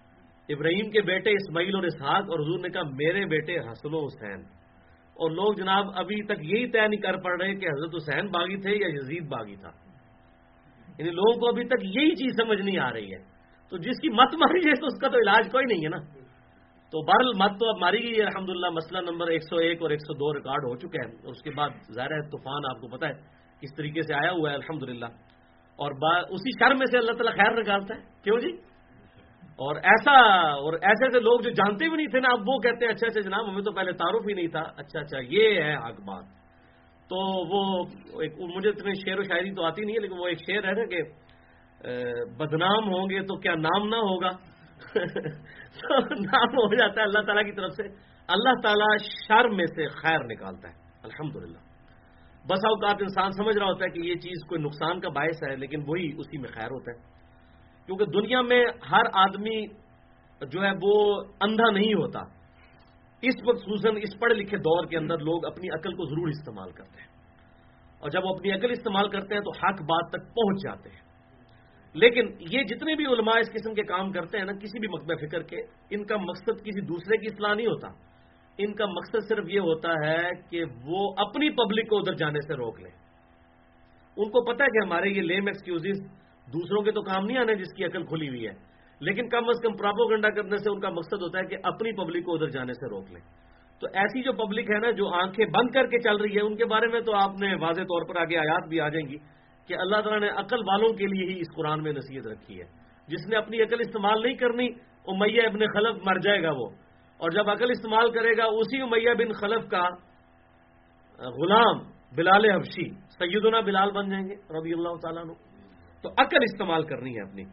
ابراہیم کے بیٹے اسماعیل اور اسحاق، اور حضور نے کہا میرے بیٹے حسن و حسین. اور لوگ جناب ابھی تک یہی طے نہیں کر پڑ رہے کہ حضرت حسین باغی تھے یا یزید باغی تھا. یعنی لوگوں کو ابھی تک یہی چیز سمجھ نہیں آ رہی ہے. تو جس کی مت ماری جائے تو اس کا تو علاج کوئی نہیں ہے نا. تو بہرحال مت تو اب ماری گئی ہے الحمدللہ. مسئلہ نمبر 101 اور 102 ریکارڈ ہو چکا ہے. اور اس کے بعد ظاہر ہے طوفان آپ کو پتا ہے کس طریقے سے آیا ہوا ہے الحمدللہ. اور اسی شر میں سے اللہ تعالیٰ خیر نکالتا ہے. کیوں جی؟ اور ایسے لوگ جو جانتے بھی نہیں تھے نا، اب وہ کہتے ہیں اچھا جناب ہمیں تو پہلے تعارف ہی نہیں تھا. اچھا یہ ہے حق بات. تو وہ مجھے اتنے شعر و شاعری تو آتی نہیں ہے، لیکن وہ ایک شعر ہے نا کہ بدنام ہوں گے تو کیا نام نہ ہوگا. تو نام ہو جاتا ہے اللہ تعالیٰ کی طرف سے. اللہ تعالیٰ شر میں سے خیر نکالتا ہے الحمدللہ. بس اوقات انسان سمجھ رہا ہوتا ہے کہ یہ چیز کوئی نقصان کا باعث ہے، لیکن وہی اسی میں خیر ہوتا ہے. کیونکہ دنیا میں ہر آدمی جو ہے وہ اندھا نہیں ہوتا. اس وقت خصوصاً اس پڑھے لکھے دور کے اندر لوگ اپنی عقل کو ضرور استعمال کرتے ہیں، اور جب وہ اپنی عقل استعمال کرتے ہیں تو حق بات تک پہنچ جاتے ہیں. لیکن یہ جتنے بھی علماء اس قسم کے کام کرتے ہیں نا، کسی بھی مکتب فکر کے، ان کا مقصد کسی دوسرے کی اصلاح نہیں ہوتا. ان کا مقصد صرف یہ ہوتا ہے کہ وہ اپنی پبلک کو ادھر جانے سے روک لیں. ان کو پتا ہے کہ ہمارے یہ لیم ایکسکیوزز دوسروں کے تو کام نہیں آنے جس کی عقل کھلی ہوئی ہے، لیکن کم از کم پراپوگنڈا کرنے سے ان کا مقصد ہوتا ہے کہ اپنی پبلک کو ادھر جانے سے روک لیں. تو ایسی جو پبلک ہے نا جو آنکھیں بند کر کے چل رہی ہے، ان کے بارے میں تو آپ نے واضح طور پر آگے آیات بھی آ جائیں گی کہ اللہ تعالیٰ نے عقل والوں کے لیے ہی اس قرآن میں نصیحت رکھی ہے. جس نے اپنی عقل استعمال نہیں کرنی، امیہ ابن خلف مر جائے گا وہ، اور جب عقل استعمال کرے گا اسی امیہ بن خلف کا غلام بلال حبشی سیدنا بلال بن جائیں گے رضی اللہ تعالیٰ عنہ. تو عقل استعمال کرنی ہے اپنی.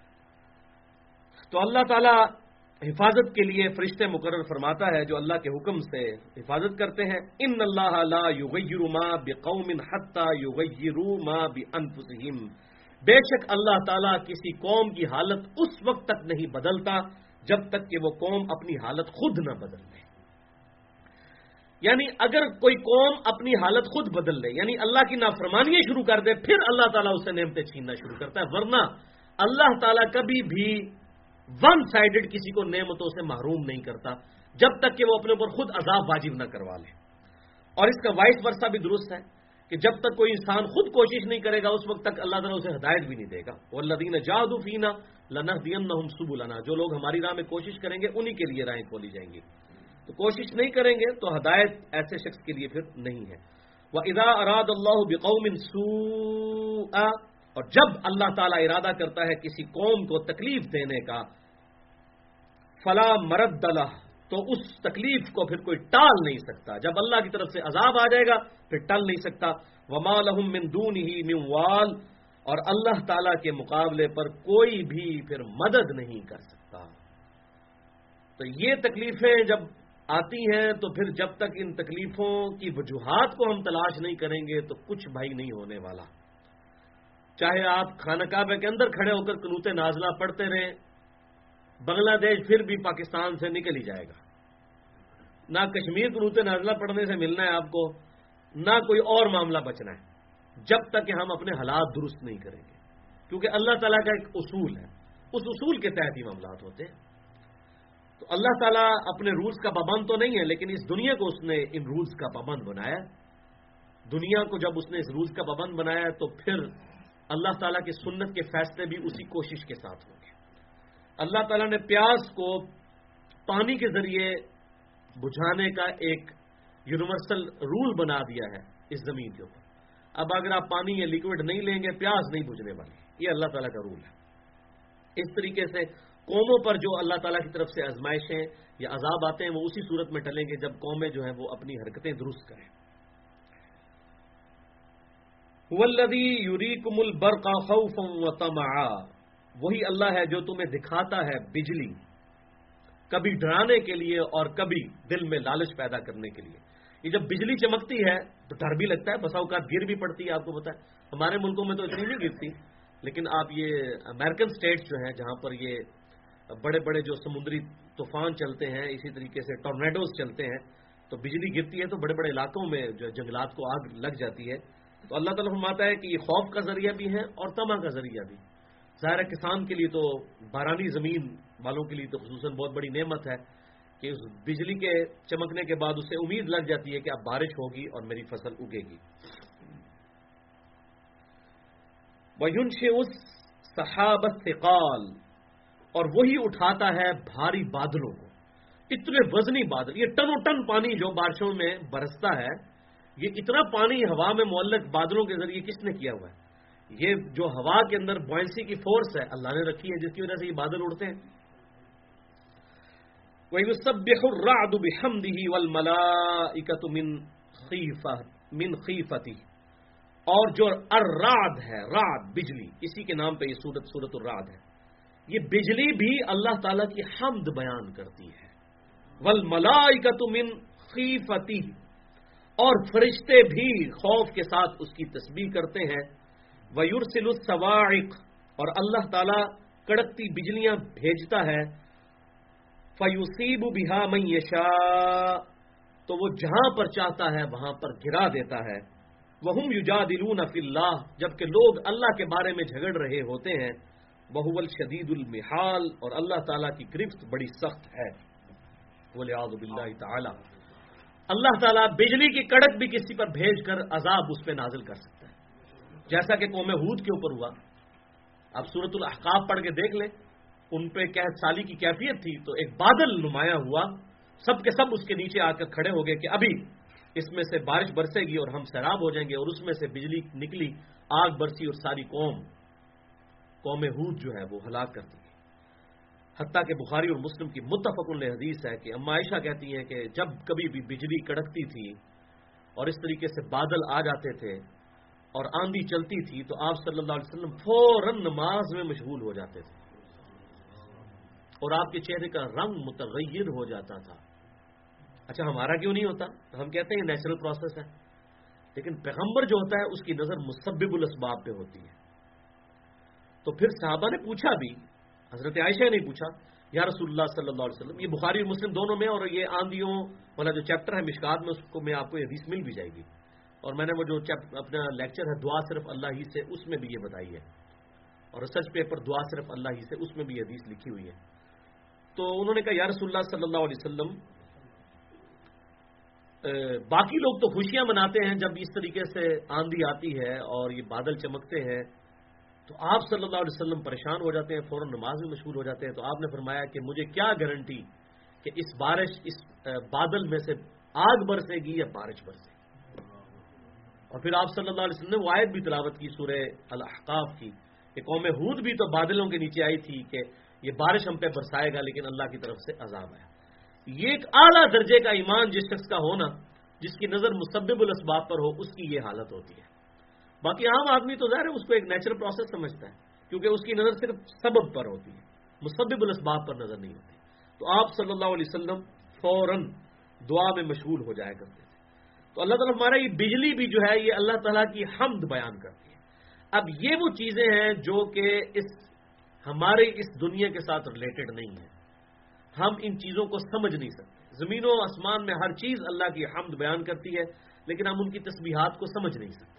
تو اللہ تعالیٰ حفاظت کے لیے فرشتے مقرر فرماتا ہے جو اللہ کے حکم سے حفاظت کرتے ہیں. ان اللہ لا یغیر ما بقوم حتی یغیروا ما بانفسہم. بے شک اللہ تعالیٰ کسی قوم کی حالت اس وقت تک نہیں بدلتا جب تک کہ وہ قوم اپنی حالت خود نہ بدل لے. یعنی اگر کوئی قوم اپنی حالت خود بدل لے، یعنی اللہ کی نافرمانیاں شروع کر دے، پھر اللہ تعالیٰ اسے نعمتیں چھیننا شروع کرتا ہے. ورنہ اللہ تعالیٰ کبھی بھی ون سائیڈڈ کسی کو نعمتوں سے محروم نہیں کرتا جب تک کہ وہ اپنے اوپر خود عذاب واجب نہ کروا لے. اور اس کا وائس ورثہ بھی درست ہے کہ جب تک کوئی انسان خود کوشش نہیں کرے گا اس وقت تک اللہ تعالیٰ اسے ہدایت بھی نہیں دے گا. والذین جاہدوا فینا لنہدینہم سبلنا. جو لوگ ہماری راہ میں کوشش کریں گے انہی کے لیے راہیں کھولی جائیں گی. تو کوشش نہیں کریں گے تو ہدایت ایسے شخص کے لیے پھر نہیں ہے. وَإِذَا أَرَادَ اللَّهُ بِقَوْمٍ سُوءًا. اور جب اللہ تعالیٰ ارادہ کرتا ہے کسی قوم کو تکلیف دینے کا، فلا مرد لہ، تو اس تکلیف کو پھر کوئی ٹال نہیں سکتا. جب اللہ کی طرف سے عذاب آ جائے گا پھر ٹل نہیں سکتا. وما لہم من دونہ من وال. اور اللہ تعالیٰ کے مقابلے پر کوئی بھی پھر مدد نہیں کر سکتا. تو یہ تکلیفیں جب آتی ہیں تو پھر جب تک ان تکلیفوں کی وجوہات کو ہم تلاش نہیں کریں گے تو کچھ بھائی نہیں ہونے والا. چاہے آپ خانہ کعبہ کے اندر کھڑے ہو کر قنوت نازلہ پڑھتے رہیں، بنگلہ دیش پھر بھی پاکستان سے نکل ہی جائے گا. نہ کشمیر قنوت نازلہ پڑھنے سے ملنا ہے آپ کو، نہ کوئی اور معاملہ بچنا ہے جب تک کہ ہم اپنے حالات درست نہیں کریں گے. کیونکہ اللہ تعالیٰ کا ایک اصول ہے، اس اصول کے تحت ہی معاملات ہوتے ہیں. تو اللہ تعالیٰ اپنے رولز کا پابند تو نہیں ہے، لیکن اس دنیا کو اس نے ان رولز کا پابند بنایا. دنیا کو جب اس نے اس رولز کا پابند بنایا تو پھر اللہ تعالیٰ کی سنت کے فیصلے بھی اسی کوشش کے ساتھ ہوں گے. اللہ تعالیٰ نے پیاس کو پانی کے ذریعے بجھانے کا ایک یونیورسل رول بنا دیا ہے اس زمین کے اوپر. اب اگر آپ پانی یا لیکوڈ نہیں لیں گے پیاس نہیں بجھنے والی. یہ اللہ تعالیٰ کا رول ہے. اس طریقے سے قوموں پر جو اللہ تعالیٰ کی طرف سے آزمائشیں یا عذاب آتے ہیں وہ اسی صورت میں ٹلیں گے جب قومیں جو ہیں وہ اپنی حرکتیں درست کریں. والذی یریکم البرق خوفا وطمعا. وہی اللہ ہے جو تمہیں دکھاتا ہے بجلی، کبھی ڈرانے کے لیے اور کبھی دل میں لالچ پیدا کرنے کے لیے. یہ جب بجلی چمکتی ہے تو ڈر بھی لگتا ہے، بسا اوقات گر بھی پڑتی ہے. آپ کو پتا ہے ہمارے ملکوں میں تو اتنی نہیں گرتی، لیکن آپ یہ امریکن سٹیٹس جو ہیں جہاں پر یہ بڑے بڑے جو سمندری طوفان چلتے ہیں، اسی طریقے سے ٹورنیڈوز چلتے ہیں، تو بجلی گرتی ہے تو بڑے بڑے علاقوں میں جو جنگلات کو آگ لگ جاتی ہے. تو اللہ تعالیٰ فرماتا ہے کہ یہ خوف کا ذریعہ بھی ہے اور طمع کا ذریعہ بھی. ظاہر ہے کسان کے لیے تو بارانی زمین والوں کے لیے تو خصوصاً بہت بڑی نعمت ہے کہ اس بجلی کے چمکنے کے بعد اسے امید لگ جاتی ہے کہ اب بارش ہوگی اور میری فصل اگے گی. وَيُنْشِئُ السَّحَابَ الثِّقَالَ، اور وہی اٹھاتا ہے بھاری بادلوں کو. اتنے وزنی بادل، یہ ٹنوں ٹن پانی جو بارشوں میں برستا ہے، یہ اتنا پانی ہوا میں معلق بادلوں کے ذریعے کس نے کیا ہوا ہے؟ یہ جو ہوا کے اندر بوئنسی کی فورس ہے اللہ نے رکھی ہے، جس کی وجہ سے یہ بادل اڑتے ہیں. وَيُسَبِّحُ الرَّعْدُ بِحَمْدِهِ وَالْمَلَائِكَةُ مِنْ خِيفَتِهِ، اور جو الرعد ہے، رعد بجلی، اسی کے نام پہ یہ سورۃ الرعد ہے. یہ بجلی بھی اللہ تعالیٰ کی حمد بیان کرتی ہے. وَالْمَلَائِكَةُ مِنْ خِيفَتِهِ، اور فرشتے بھی خوف کے ساتھ اس کی تسبیح کرتے ہیں. وَيُرْسِلُ الصَّوَاعِقَ، اور اللہ تعالیٰ کڑکتی بجلیاں بھیجتا ہے. فَيُصِيبُ بِهَا مَن يَشَاءُ، تو وہ جہاں پر چاہتا ہے وہاں پر گرا دیتا ہے. وَهُمْ يُجَادِلُونَ فِي اللَّهِ، جبکہ لوگ اللہ کے بارے میں جھگڑ رہے ہوتے ہیں. وَهُوَ الشَّدِيدُ الْمِحَالِ، اور اللہ تعالیٰ کی گرفت بڑی سخت ہے. وَلِعَاذُ بِاللَّهِ تَعَالَى، اللہ تعالیٰ بجلی کی کڑک بھی کسی پر بھیج کر عذاب اس پہ نازل کر سکتا ہے، جیسا کہ قوم ہود کے اوپر ہوا. اب سورۃ الاحقاف پڑھ کے دیکھ لیں، ان پہ قحط سالی کی کیفیت تھی تو ایک بادل نمایاں ہوا، سب کے سب اس کے نیچے آ کر کھڑے ہو گئے کہ ابھی اس میں سے بارش برسے گی اور ہم سیراب ہو جائیں گے، اور اس میں سے بجلی نکلی، آگ برسی اور ساری قوم ہود جو ہے وہ ہلاک کر دی. حتیٰ کہ بخاری اور مسلم کی متفق علیہ حدیث ہے کہ اما عائشہ کہتی ہیں کہ جب کبھی بھی بجلی کڑکتی تھی اور اس طریقے سے بادل آ جاتے تھے اور آندھی چلتی تھی تو آپ صلی اللہ علیہ وسلم فوراً نماز میں مشغول ہو جاتے تھے اور آپ کے چہرے کا رنگ متغیر ہو جاتا تھا. اچھا ہمارا کیوں نہیں ہوتا؟ ہم کہتے ہیں نیچرل پروسیس ہے، لیکن پیغمبر جو ہوتا ہے اس کی نظر مسبب الاسباب پہ ہوتی ہے. تو پھر صحابہ نے پوچھا بھی، حضرت عائشہ نے پوچھا، یا رسول اللہ صلی اللہ علیہ وسلم، یہ بخاری اور مسلم دونوں میں، اور یہ آندھیوں والا جو چیپٹر ہے مشکات میں، اس کو میں آپ کو یہ حدیث مل بھی جائے گی. اور میں نے وہ جو اپنا لیکچر ہے دعا صرف اللہ ہی سے، اس میں بھی یہ بتائی ہے، اور ریسرچ پیپر دعا صرف اللہ ہی سے، اس میں بھی یہ حدیث لکھی ہوئی ہے. تو انہوں نے کہا یا رسول اللہ صلی اللہ علیہ وسلم، باقی لوگ تو خوشیاں مناتے ہیں جب اس طریقے سے آندھی آتی ہے اور یہ بادل چمکتے ہیں، تو آپ صلی اللہ علیہ وسلم پریشان ہو جاتے ہیں، فوراً نماز میں مشغول ہو جاتے ہیں. تو آپ نے فرمایا کہ مجھے کیا گارنٹی کہ اس بادل میں سے آگ برسے گی یا بارش برسے گی. اور پھر آپ صلی اللہ علیہ وسلم نے وہ آیت بھی تلاوت کی سورہ الاحقاف کی کہ قوم ہود بھی تو بادلوں کے نیچے آئی تھی کہ یہ بارش ہم پہ برسائے گا، لیکن اللہ کی طرف سے عذاب آیا. یہ ایک اعلیٰ درجے کا ایمان جس شخص کا ہونا، جس کی نظر مسبب الاسباب پر ہو، اس کی یہ حالت ہوتی ہے. باقی عام آدمی تو ظاہر ہے اس کو ایک نیچرل پروسیس سمجھتا ہے، کیونکہ اس کی نظر صرف سبب پر ہوتی ہے، مسبب الاسباب پر نظر نہیں ہوتی. تو آپ صلی اللہ علیہ وسلم فوراً دعا میں مشغول ہو جایا کرتے تھے. تو اللہ تعالیٰ ہمارا یہ بجلی بھی جو ہے یہ اللہ تعالیٰ کی حمد بیان کرتی ہے. اب یہ وہ چیزیں ہیں جو کہ ہمارے اس دنیا کے ساتھ ریلیٹڈ نہیں ہے، ہم ان چیزوں کو سمجھ نہیں سکتے. زمین و آسمان میں ہر چیز اللہ کی حمد بیان کرتی ہے، لیکن ہم ان کی تسبیحات کو سمجھ نہیں سکتے.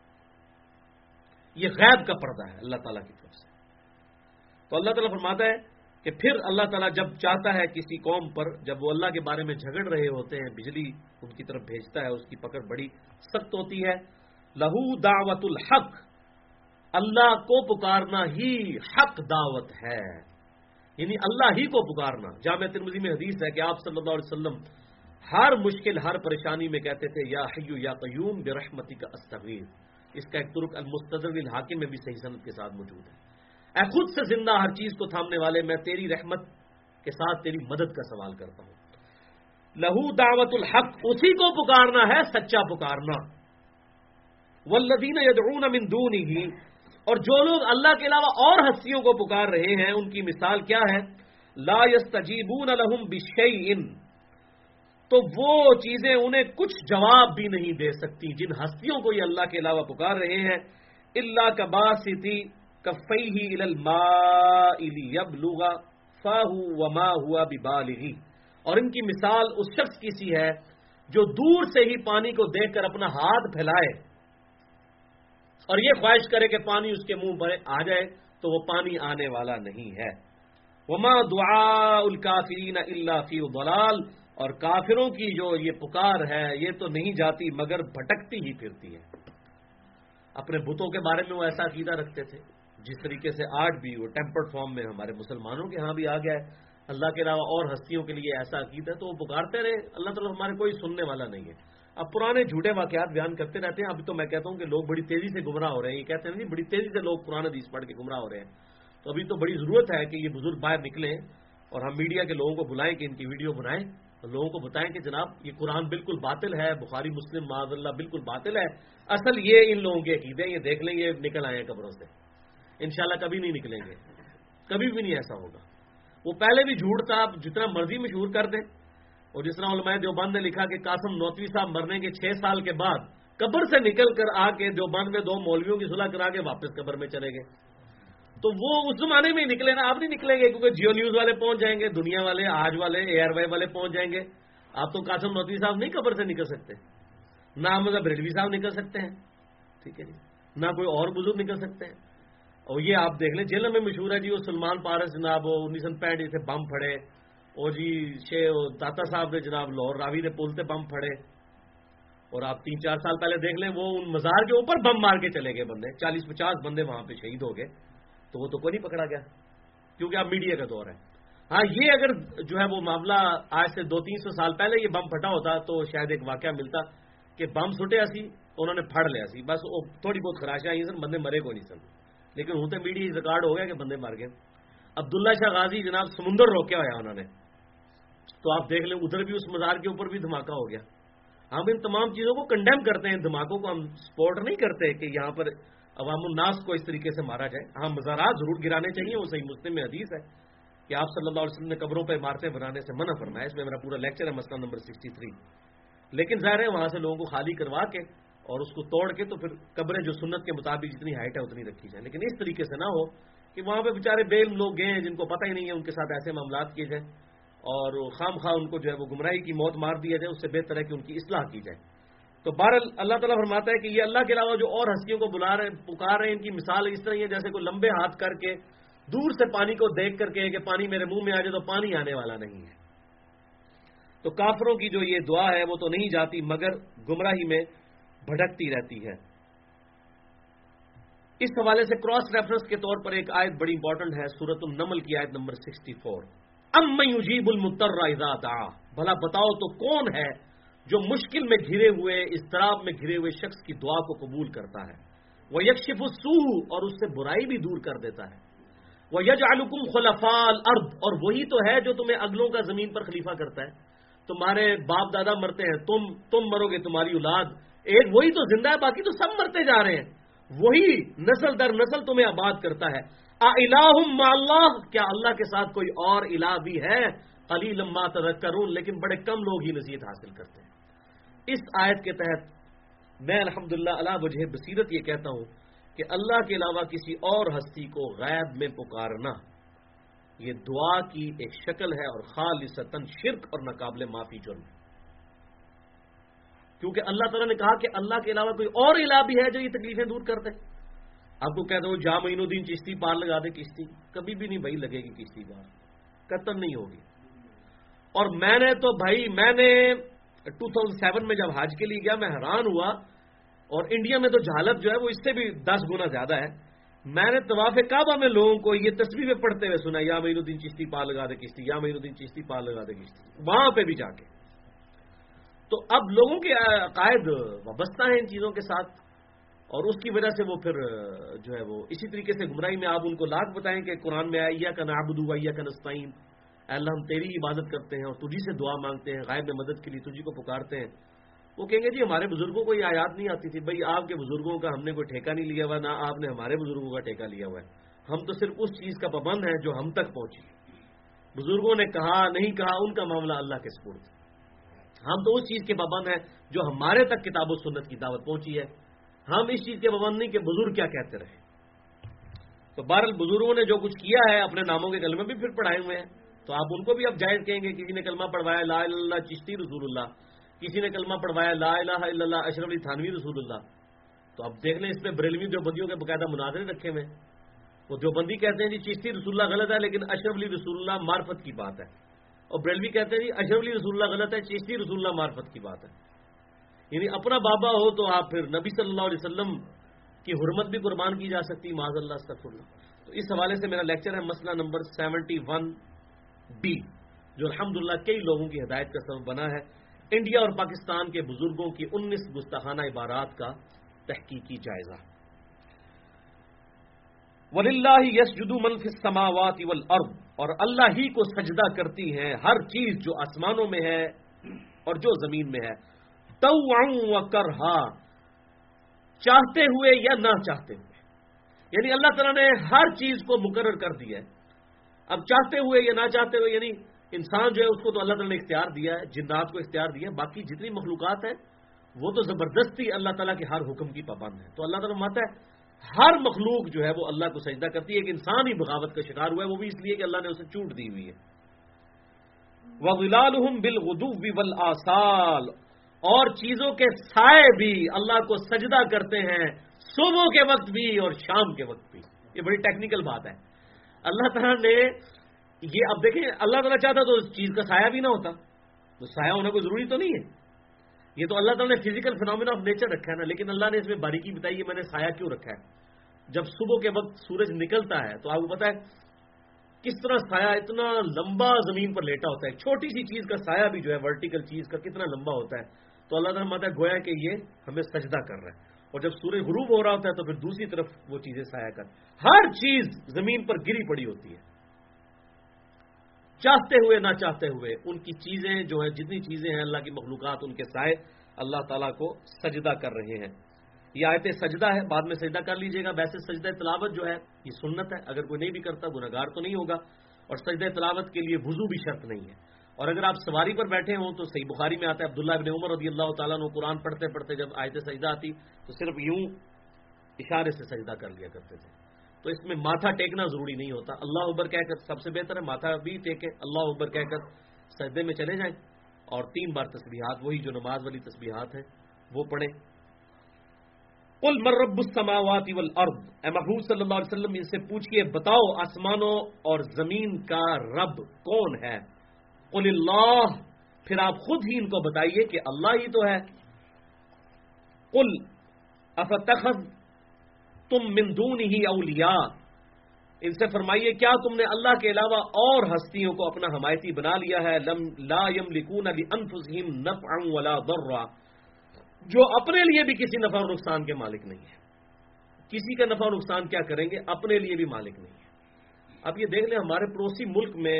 یہ غیب کا پردہ ہے اللہ تعالیٰ کی طرف سے. تو اللہ تعالیٰ فرماتا ہے کہ پھر اللہ تعالیٰ جب چاہتا ہے کسی قوم پر، جب وہ اللہ کے بارے میں جھگڑ رہے ہوتے ہیں، بجلی ان کی طرف بھیجتا ہے، اس کی پکڑ بڑی سخت ہوتی ہے. لہو دعوت الحق، اللہ کو پکارنا ہی حق دعوت ہے، یعنی اللہ ہی کو پکارنا. جامع ترمذی میں حدیث ہے کہ آپ صلی اللہ علیہ وسلم ہر مشکل، ہر پریشانی میں کہتے تھے یا حی یا قیوم برحمتک استغیث. اس کا ایک طرق المستدرک الحاکم میں بھی صحیح سند کے ساتھ موجود ہے. اے خود سے زندہ ہر چیز کو تھامنے والے، میں تیری رحمت کے ساتھ تیری مدد کا سوال کرتا ہوں. لہو دعوت الحق، اسی کو پکارنا ہے سچا پکارنا. والذین یدعون من دونہ، اور جو لوگ اللہ کے علاوہ اور ہستیوں کو پکار رہے ہیں ان کی مثال کیا ہے؟ لا یستجیبون لہم بشیء، تو وہ چیزیں انہیں کچھ جواب بھی نہیں دے سکتی جن ہستیوں کو یہ اللہ کے علاوہ پکار رہے ہیں. الا کباسط کفیہ الی الماء لیبلغ فاہ وما هو ببالغ، اور ان کی مثال اس شخص کی سی ہے جو دور سے ہی پانی کو دیکھ کر اپنا ہاتھ پھیلائے اور یہ خواہش کرے کہ پانی اس کے منہ پر آ جائے، تو وہ پانی آنے والا نہیں ہے. وما دعاء الکافرین الا فی ضلال، اور کافروں کی جو یہ پکار ہے یہ تو نہیں جاتی مگر بھٹکتی ہی پھرتی ہے۔ اپنے بتوں کے بارے میں وہ ایسا عقیدہ رکھتے تھے جس طریقے سے آج بھی وہ ٹیمپرڈ فارم میں ہمارے مسلمانوں کے ہاں بھی آ گیا ہے۔ اللہ کے علاوہ اور ہستیوں کے لیے ایسا عقیدہ ہے تو وہ پکارتے رہے، اللہ تعالیٰ ہمارے کوئی سننے والا نہیں ہے۔ اب پرانے جھوٹے واقعات بیان کرتے رہتے ہیں۔ ابھی تو میں کہتا ہوں کہ لوگ بڑی تیزی سے گمراہ ہو رہے ہیں، یہ کہتے ہیں نہیں بڑی تیزی سے لوگ قرآن حدیث پڑھ کے گمراہ ہو رہے ہیں، تو ابھی تو بڑی ضرورت ہے کہ یہ بزرگ باہر نکلیں اور ہم میڈیا کے لوگوں کو بلائیں کہ ان کی ویڈیو بنائیں اور لوگوں کو بتائیں کہ جناب یہ قرآن بالکل باطل ہے، بخاری مسلم معاذ اللہ بالکل باطل ہے، اصل یہ ان لوگوں کے عقیدے، یہ دیکھ لیں یہ نکل آئے ہیں قبروں سے، انشاءاللہ کبھی نہیں نکلیں گے، کبھی بھی نہیں ایسا ہوگا۔ وہ پہلے بھی جھوٹ تھا، آپ جتنا مرضی مشہور کر دیں، اور جس طرح علماء دیوبند نے لکھا کہ قاسم نوتوی صاحب مرنے کے 6 سال کے بعد قبر سے نکل کر آ کے دیوبند میں 2 مولویوں کی صلح کرا کے واپس قبر میں چلے گئے، تو وہ اس زمانے میں ہی نکلے نا، آپ نہیں نکلیں گے کیونکہ جیو نیوز والے پہنچ جائیں گے، دنیا والے، آج والے، ایئر وائی والے پہنچ جائیں گے۔ آپ تو قاسم نوتوی صاحب نہیں قبر سے نکل سکتے، نہ احمد بریلوی صاحب نکل سکتے ہیں، ٹھیک ہے جی، نہ کوئی اور بزرگ نکل سکتے ہیں۔ اور یہ آپ دیکھ لیں جیل میں مشہور ہے جی، وہ سلمان پارس جناب 1965 سے بم پھڑے، اور جی داتا صاحب نے جناب لاہور راوی نے پل سے بم پھڑے، اور آپ 3-4 سال پہلے دیکھ لیں وہ ان مزار کے اوپر بم مار کے چلے گئے بندے، 40-50 بندے وہاں پہ شہید ہو گئے، تو وہ تو کوئی نہیں پکڑا گیا کیونکہ اب میڈیا کا دور ہے۔ ہاں یہ اگر جو ہے وہ معاملہ آج سے 200-300 سال پہلے یہ بم پھٹا ہوتا تو شاید ایک واقعہ ملتا کہ بم سٹے سی انہوں نے پھڑ لیا سی، بس وہ تھوڑی بہت خراشیں آئی سن، بندے مرے کو نہیں سن، لیکن ہوں تو میڈیا ریکارڈ ہو گیا کہ بندے مر گئے۔ عبداللہ شاہ غازی جناب سمندر روکیا ہوا انہوں نے، تو آپ دیکھ لیں ادھر بھی اس مزار کے اوپر بھی دھماکہ ہو گیا۔ ہم ان تمام چیزوں کو کنڈیم کرتے ہیں، دھماکوں کو ہم سپورٹ نہیں کرتے کہ یہاں پر عوام الناس کو اس طریقے سے مارا جائے۔ ہاں مزارات ضرور گرانے چاہیے، وہ صحیح مسلم میں حدیث ہے کہ آپ صلی اللہ علیہ وسلم نے قبروں پہ عمارتیں بنانے سے منع فرمایا، اس میں میرا پورا لیکچر ہے مسئلہ نمبر 63۔ لیکن ظاہر ہے وہاں سے لوگوں کو خالی کروا کے اور اس کو توڑ کے تو پھر قبریں جو سنت کے مطابق جتنی ہائٹ ہے اتنی رکھی جائیں، لیکن اس طریقے سے نہ ہو کہ وہاں پہ بیچارے بے علم لوگ گئے ہیں جن کو پتہ ہی نہیں ہے، ان کے ساتھ ایسے معاملات کیے جائیں اور خام خواہ ان کو جو ہے وہ گمراہی کی موت مار دیا جائے، اس سے بہتر ہے کہ ان کی اصلاح کی جائے۔ تو بہرحال اللہ تعالیٰ فرماتا ہے کہ یہ اللہ کے علاوہ جو اور ہستیوں کو بلا رہے ہیں، پکار رہے ہیں، ان کی مثال اس طرح ہی ہے جیسے کوئی لمبے ہاتھ کر کے دور سے پانی کو دیکھ کر کے کہ پانی میرے منہ میں آ جائے تو پانی آنے والا نہیں ہے۔ تو کافروں کی جو یہ دعا ہے وہ تو نہیں جاتی مگر گمراہی میں بھٹکتی رہتی ہے۔ اس حوالے سے کراس ریفرنس کے طور پر ایک آیت بڑی امپورٹنٹ ہے، سورۃ النمل کی آیت نمبر 64، امن یجیب المضطر اذا دعا، بھلا بتاؤ تو کون ہے جو مشکل میں گھرے ہوئے، اضطراب میں گھرے ہوئے شخص کی دعا کو قبول کرتا ہے، وَيَكْشِفُ السُّوءَ، اور اس سے برائی بھی دور کر دیتا ہے، وَيَجْعَلُكُمْ خُلَفَاءَ الْأَرْضِ، اور وہی تو ہے جو تمہیں اگلوں کا زمین پر خلیفہ کرتا ہے۔ تمہارے باپ دادا مرتے ہیں، تم مرو گے، تمہاری اولاد، ایک وہی تو زندہ ہے، باقی تو سب مرتے جا رہے ہیں، وہی نسل در نسل تمہیں آباد کرتا ہے۔ اِلٰہٌ مع اللہ، کیا اللہ کے ساتھ کوئی اور الہ بھی ہے؟ قلیلا ما تذکرون، لیکن بڑے کم لوگ ہی نصیحت حاصل کرتے ہیں۔ اس آیت کے تحت میں الحمدللہ علی وجہ بصیرت یہ کہتا ہوں کہ اللہ کے علاوہ کسی اور ہستی کو غیب میں پکارنا یہ دعا کی ایک شکل ہے اور خالصتاً شرک اور ناقابل معافی جرم ہے، کیونکہ اللہ تعالیٰ نے کہا کہ اللہ کے علاوہ کوئی اور الہ بھی ہے جو یہ تکلیفیں دور کرتے ہیں۔ آپ کو کہتے ہو جا معین الدین چشتی پار لگا دے کشتی، کبھی بھی نہیں بھائی لگے گی کشتی پار، قطعاً نہیں ہوگی۔ اور میں نے 2007 میں جب حج کے لیے گیا میں حیران ہوا، اور انڈیا میں تو جہالت جو ہے وہ اس سے بھی 10 گنا زیادہ ہے۔ میں نے طواف کعبہ میں لوگوں کو یہ تسبیحیں پڑھتے ہوئے سنا، یا معین الدین چشتی پار لگا دے کشتی، یا معین الدین چشتی پار لگا دے کشتی، وہاں پہ بھی جا کے۔ تو اب لوگوں کے عقائد وابستہ ہیں ان چیزوں کے ساتھ، اور اس کی وجہ سے وہ پھر جو ہے وہ اسی طریقے سے گمراہی میں آپ ان کو لاکھ بتائیں کہ قرآن میں آیا ایاک نعبد و ایاک نستعین، اے اللہ ہم تیری عبادت کرتے ہیں اور تجھی سے دعا مانگتے ہیں، غائب میں مدد کے لیے تجھی کو پکارتے ہیں۔ وہ کہیں گے جی ہمارے بزرگوں کو یہ آیات نہیں آتی تھی۔ بھائی آپ کے بزرگوں کا ہم نے کوئی ٹھیکہ نہیں لیا ہوا، نہ آپ نے ہمارے بزرگوں کا ٹھیکہ لیا ہوا ہے، ہم تو صرف اس چیز کا پابند ہیں جو ہم تک پہنچی۔ بزرگوں نے کہا نہیں کہا ان کا معاملہ اللہ کے سپرد، ہم تو اس چیز کے پابند ہیں جو ہمارے تک کتاب و سنت کی دعوت پہنچی ہے، ہم اس چیز کے پابند نہیں کہ بزرگ کیا کہتے رہے۔ تو بہرحال بزرگوں نے جو کچھ کیا ہے اپنے ناموں کے کلمے بھی پھر پڑھائے ہوئے ہیں، تو آپ ان کو بھی اب جائز کہیں گے۔ کسی نے کلمہ پڑھوایا لا الہ الا اللہ چشتی رسول اللہ، کسی نے کلمہ پڑھوایا لا الہ الا اللہ اشرف علی تھانوی رسول اللہ، تو اب دیکھ لیں اس پہ بریلوی دیوبندیوں کے باقاعدہ مناظرے رکھے ہوئے، وہ دیوبندی کہتے ہیں جی چشتی رسول اللہ غلط ہے لیکن اشرف علی رسول اللہ معرفت کی بات ہے، اور بریلوی کہتے ہیں جی اشرف علی رسول اللہ غلط ہے، چشتی رسول اللہ معرفت کی بات ہے. یعنی اپنا بابا ہو تو آپ پھر نبی صلی اللہ علیہ وسلم کی حرمت بھی قربان کی جا سکتی، معاذ اللہ استغفر اللہ. تو اس حوالے سے میرا لیکچر ہے مسئلہ نمبر 71B، جو الحمدللہ کئی لوگوں کی ہدایت کا سبب بنا ہے. انڈیا اور پاکستان کے بزرگوں کی 19 گستاخانہ عبارات کا تحقیقی جائزہ. وَلِلَّهِ يَسْجُدُ مَن فِي السَّمَاوَاتِ وَالْأَرْضِ، اور اللہ ہی کو سجدہ کرتی ہیں ہر چیز جو آسمانوں میں ہے اور جو زمین میں ہے، طوعا وکرہا، چاہتے ہوئے یا نہ چاہتے ہوئے. یعنی اللہ تعالیٰ نے ہر چیز کو مقرر کر دیا ہے. اب چاہتے ہوئے یا نہ چاہتے ہوئے، یعنی انسان جو ہے اس کو تو اللہ تعالیٰ نے اختیار دیا ہے، جنات کو اختیار دیا ہے، باقی جتنی مخلوقات ہیں وہ تو زبردستی اللہ تعالیٰ کے ہر حکم کی پابند ہے. تو اللہ تعالیٰ ماتا ہے ہر مخلوق جو ہے وہ اللہ کو سجدہ کرتی ہے. ایک انسان ہی بغاوت کا شکار ہوا ہے، وہ بھی اس لیے کہ اللہ نے اسے چوٹ دی ہوئی ہے. وَظِلَالُهُمْ بِالْغُدُوِّ وَالْآصَالِ، اور چیزوں کے سائے بھی اللہ کو سجدہ کرتے ہیں صبح کے وقت بھی اور شام کے وقت بھی. یہ بڑی ٹیکنیکل بات ہے. اللہ تعالیٰ نے یہ، اب دیکھیں اللہ تعالیٰ چاہتا تو اس چیز کا سایہ بھی نہ ہوتا، تو سایہ ہونا کوئی ضروری تو نہیں ہے. یہ تو اللہ تعالیٰ نے فزیکل فینومینا آف نیچر رکھا ہے نا، لیکن اللہ نے اس میں باریکی بتائی ہے میں نے سایہ کیوں رکھا ہے. جب صبح کے وقت سورج نکلتا ہے تو آپ کو پتا ہے کس طرح سایہ اتنا لمبا زمین پر لیٹا ہوتا ہے. چھوٹی سی چیز کا سایہ بھی جو ہے ورٹیکل چیز کا کتنا لمبا ہوتا ہے. تو اللہ تعالیٰ ماتا ہے گویا کہ یہ ہمیں سجدہ کر رہا ہے. اور جب سورج غروب ہو رہا ہوتا ہے تو پھر دوسری طرف وہ چیزیں سایہ کر، ہر چیز زمین پر گری پڑی ہوتی ہے چاہتے ہوئے نہ چاہتے ہوئے. ان کی چیزیں جو ہے، جتنی چیزیں ہیں اللہ کی مخلوقات، ان کے سائے اللہ تعالیٰ کو سجدہ کر رہے ہیں. یہ آیت سجدہ ہے، بعد میں سجدہ کر لیجئے گا. ویسے سجدہ تلاوت جو ہے یہ سنت ہے، اگر کوئی نہیں بھی کرتا گناہگار تو نہیں ہوگا. اور سجدہ تلاوت کے لیے وضو بھی شرط نہیں ہے. اور اگر آپ سواری پر بیٹھے ہوں تو صحیح بخاری میں آتا ہے عبداللہ ابن عمر رضی اللہ تعالیٰ عنہ قرآن پڑھتے پڑھتے جب آیت سجدہ آتی تو صرف یوں اشارے سے سجدہ کر لیا کرتے تھے. تو اس میں ماتھا ٹیکنا ضروری نہیں ہوتا. اللہ اکبر کہہ کر سب سے بہتر ہے ماتھا بھی ٹیکیں، اللہ اکبر کہہ کر سجدے میں چلے جائیں اور 3 بار تسبیحات، وہی جو نماز والی تسبیحات ہیں وہ پڑھیں. قل من رب السماوات والارض، اے محمود صلی اللہ علیہ وسلم ان سے پوچھئے بتاؤ آسمانوں اور زمین کا رب کون ہے. قل اللہ، پھر آپ خود ہی ان کو بتائیے کہ اللہ ہی تو ہے. قل افتخذتم من دونہ اولیاء، ان سے فرمائیے کیا تم نے اللہ کے علاوہ اور ہستیوں کو اپنا حمایتی بنا لیا ہے. لا یملکون لانفسہم نفعا ولا ضرا، جو اپنے لیے بھی کسی نفع اور نقصان کے مالک نہیں ہے. کسی کا نفع اور نقصان کیا کریں گے، اپنے لیے بھی مالک نہیں ہے. اب یہ دیکھ لیں ہمارے پڑوسی ملک میں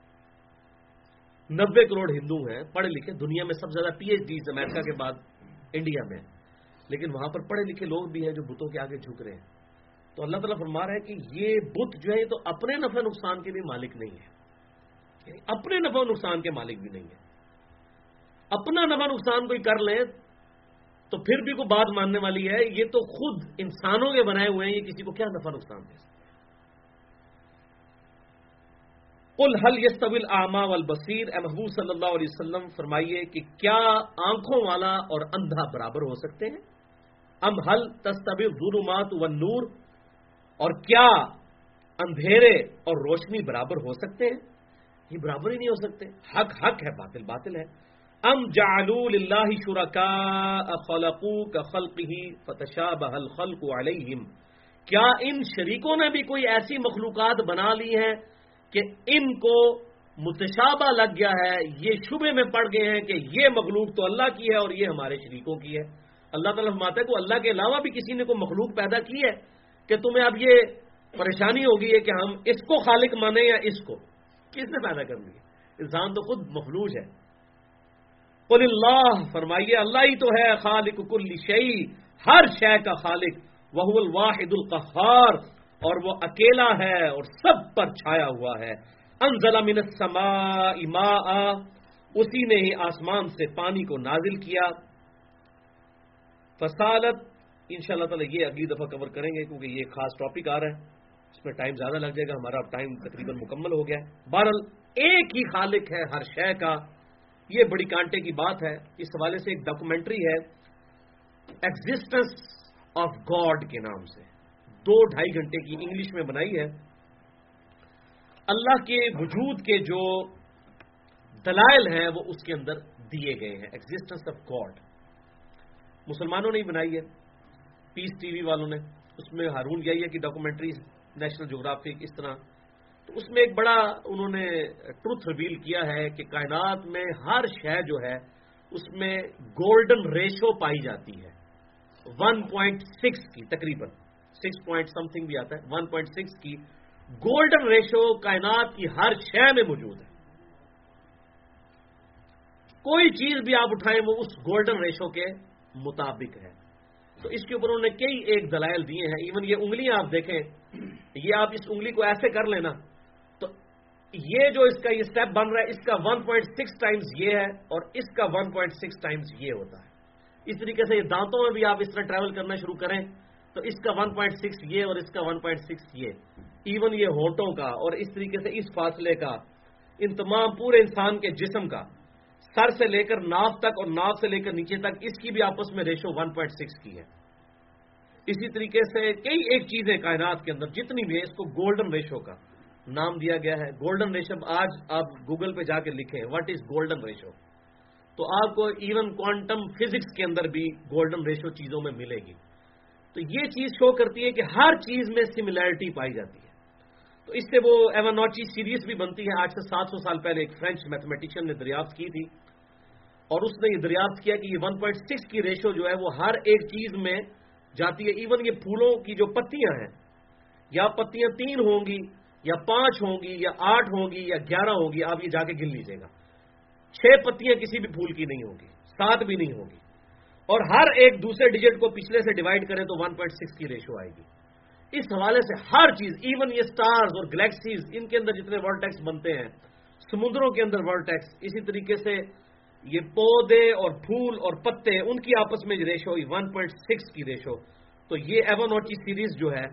90 کروڑ ہندو ہیں پڑھے لکھے، دنیا میں سب سے زیادہ پی ایچ ڈیز امریکہ کے بعد انڈیا میں، لیکن وہاں پر پڑھے لکھے لوگ بھی ہیں جو بتوں کے آگے جھک رہے ہیں. تو اللہ تعالیٰ فرما رہا ہے کہ یہ بت جو ہے تو اپنے نفع نقصان کے بھی مالک نہیں ہے، یعنی اپنے نفع نقصان کے مالک بھی نہیں ہے. اپنا نفع نقصان کوئی کر لیں تو پھر بھی کوئی بات ماننے والی ہے. یہ تو خود انسانوں کے بنائے ہوئے ہیں، یہ کسی کو کیا نفع نقصان دے سکتے. قل هل يستوي الاعمى والبصير، اے محبوب صلی اللہ علیہ وسلم فرمائیے کہ کیا آنکھوں والا اور اندھا برابر ہو سکتے ہیں. ام هل تستوي الظلمات والنور، اور کیا اندھیرے اور روشنی برابر ہو سکتے ہیں. یہ برابر ہی نہیں ہو سکتے. حق حق ہے، باطل باطل ہے. ام جعلوا للہ شرکاء خلقوا کخلقہ فتشابہ الخلق علیہم، کیا ان شریکوں نے بھی کوئی ایسی مخلوقات بنا لی ہیں کہ ان کو متشابہ لگ گیا ہے، یہ شبہ میں پڑ گئے ہیں کہ یہ مخلوق تو اللہ کی ہے اور یہ ہمارے شریکوں کی ہے. اللہ تعالیٰ فرماتا ہے کہ اللہ کے علاوہ بھی کسی نے کوئی مخلوق پیدا کی ہے کہ تمہیں اب یہ پریشانی ہوگی ہے کہ ہم اس کو خالق مانیں یا اس کو. کس نے پیدا کر لی؟ انسان تو خود مخلوق ہے. قل اللہ، فرمائیے اللہ ہی تو ہے خالق کل شیء، ہر شے کا خالق. وہو الواحد القہار، اور وہ اکیلا ہے اور سب پر چھایا ہوا ہے. انزل من السماء ماء، اسی نے ہی آسمان سے پانی کو نازل کیا. فسالت، انشاءاللہ تعالی یہ اگلی دفعہ کور کریں گے کیونکہ یہ خاص ٹاپک آ رہا ہے، اس میں ٹائم زیادہ لگ جائے گا. ہمارا ٹائم تقریباً مکمل ہو گیا ہے. بہرحال ایک ہی خالق ہے ہر شے کا. یہ بڑی کانٹے کی بات ہے. اس حوالے سے ایک ڈاکومنٹری ہے ایگزسٹنس آف گاڈ کے نام سے. 2-2.5 گھنٹے کی انگلش میں بنائی ہے. اللہ کے وجود کے جو دلائل ہیں وہ اس کے اندر دیے گئے ہیں. ایگزسٹنس آف گاڈ مسلمانوں نے ہی بنائی ہے, پیس ٹی وی والوں نے. اس میں ہارون یحییٰ کی ڈاکومنٹریز, نیشنل جغرافک, اس طرح. تو اس میں ایک بڑا انہوں نے ٹروتھ ریویل کیا ہے کہ کائنات میں ہر شے جو ہے اس میں گولڈن ریشو پائی جاتی ہے 1.6 کی, تقریباً 6 پوائنٹ سم تھنگ بھی آتا ہے, 1.6 کی گولڈن ریشو کائنات کی ہر شے میں موجود ہے. کوئی چیز بھی آپ اٹھائیں وہ اس گولڈن ریشو کے مطابق ہے. تو اس کے اوپر انہوں نے کئی ایک دلائل دیے ہیں. ایون یہ انگلیاں آپ دیکھیں, یہ آپ اس انگلی کو ایسے کر لینا تو یہ جو اس کا یہ سٹیپ بن رہا ہے اس کا 1.6 ٹائمز یہ ہے اور اس کا 1.6 ٹائمز یہ ہوتا ہے. اس طریقے سے یہ دانتوں میں بھی آپ اس طرح ٹریول کرنا شروع کریں تو اس کا 1.6 یہ اور اس کا 1.6 یہ. ایون یہ ہونٹوں کا اور اس طریقے سے اس فاصلے کا, ان تمام پورے انسان کے جسم کا, سر سے لے کر ناف تک اور ناف سے لے کر نیچے تک, اس کی بھی آپس میں ریشو 1.6 کی ہے. اسی طریقے سے کئی ایک چیزیں کائنات کے اندر جتنی بھی ہے اس کو گولڈن ریشو کا نام دیا گیا ہے. گولڈن ریشو آج آپ گوگل پہ جا کے لکھیں واٹ از گولڈن ریشو, تو آپ کو ایون کوانٹم فزکس کے اندر بھی گولڈن ریشو چیزوں میں ملے گی. تو یہ چیز شو کرتی ہے کہ ہر چیز میں سملیرٹی پائی جاتی ہے. تو اس سے وہ ایونوچی سیریز بھی بنتی ہے. آج سے 700 سال پہلے ایک فرینچ میتھمیٹیشین نے دریافت کی تھی اور اس نے یہ دریافت کیا کہ یہ 1.6 کی ریشو جو ہے وہ ہر ایک چیز میں جاتی ہے. ایون یہ پھولوں کی جو پتیاں ہیں, یا پتیاں 3 ہوں گی یا 5 ہوں گی یا 8 ہوں گی یا 11 ہوں گی, آپ یہ جا کے گن لیجیے گا. 6 پتیاں کسی بھی پھول کی نہیں ہوگی, 7 بھی نہیں ہوگی, اور ہر ایک دوسرے ڈیجٹ کو پچھلے سے ڈیوائڈ کریں تو 1.6 کی ریشو آئے گی. اس حوالے سے ہر چیز, ایون یہ سٹارز اور گلیکسیز, ان کے اندر جتنے ورٹیکس بنتے ہیں, سمندروں کے اندر ورٹیکس, اسی طریقے سے یہ پودے اور پھول اور پتے, ان کی آپس میں ریشو 1.6 کی ریشو. تو یہ ایونوچی سیریز جو ہے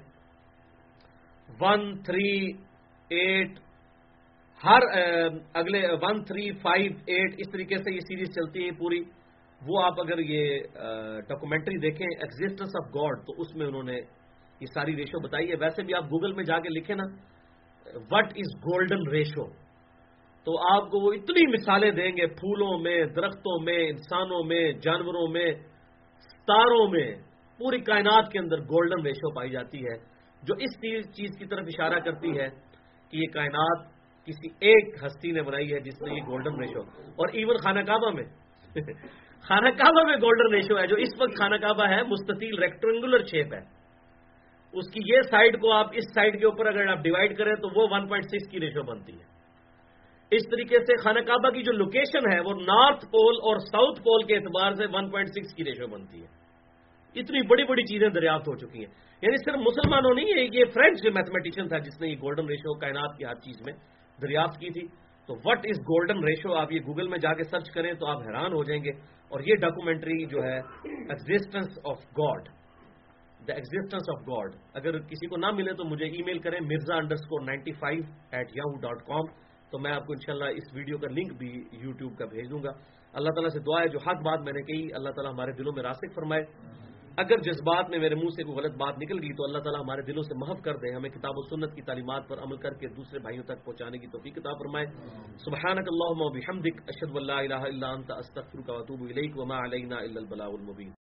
1, 3, 8 ہر اگلے 1, 3, 5, 8 اس طریقے سے یہ سیریز چلتی ہے پوری. وہ آپ اگر یہ ڈاکومنٹری دیکھیں ایگزسٹنس آف گاڈ تو اس میں انہوں نے یہ ساری ریشو بتائی ہے. ویسے بھی آپ گوگل میں جا کے لکھیں نا وٹ از گولڈن ریشو, تو آپ کو وہ اتنی مثالیں دیں گے, پھولوں میں, درختوں میں, انسانوں میں, جانوروں میں, ستاروں میں, پوری کائنات کے اندر گولڈن ریشو پائی جاتی ہے, جو اس چیز کی طرف اشارہ کرتی ہے کہ یہ کائنات کسی ایک ہستی نے بنائی ہے جس نے یہ گولڈن ریشو. اور ایون خانہ کعبہ میں خانہ کعبہ میں گولڈن ریشو ہے. جو اس وقت خانہ کعبہ ہے مستطیل ریکٹینگولر شیپ ہے, اس کی یہ سائڈ کو آپ اس سائڈ کے اوپر اگر آپ ڈیوائڈ کریں تو وہ 1.6 کی ریشو بنتی ہے. اس طریقے سے خانہ کعبہ کی جو لوکیشن ہے وہ نارتھ پول اور ساؤتھ پول کے اعتبار سے 1.6 کی ریشو بنتی ہے. اتنی بڑی بڑی چیزیں دریافت ہو چکی ہیں. یعنی صرف مسلمانوں نہیں, یہ فرینچ میتھمیٹیشین تھا جس نے یہ گولڈن ریشو کائنات کی ہر چیز میں دریافت کی تھی. تو وٹ از گولڈن ریشو آپ یہ گوگل میں جا کے سرچ کریں تو آپ حیران ہو جائیں گے. اور یہ ڈاکومنٹری جو ہے existence of God, the existence of God, اگر کسی کو نہ ملے تو مجھے ای میل کریں mirza_95@yahoo.com. تو میں آپ کو انشاءاللہ اس ویڈیو کا لنک بھی یوٹیوب کا بھیج دوں گا. اللہ تعالیٰ سے دعا ہے جو حق بات میں نے کہی اللہ تعالیٰ ہمارے دلوں میں راسخ فرمائے. اگر جذبات میں میرے منہ سے کوئی غلط بات نکل گئی تو اللہ تعالیٰ ہمارے دلوں سے محف کر دے, ہمیں کتاب و سنت کی تعلیمات پر عمل کر کے دوسرے بھائیوں تک پہنچانے کی توفیق عطا فرمائے. سبحانک اللہم و بحمدک اشہد ان لا الہ الا انت استغفرک و اتوب الیک وما علینا الا البلاغ المبین.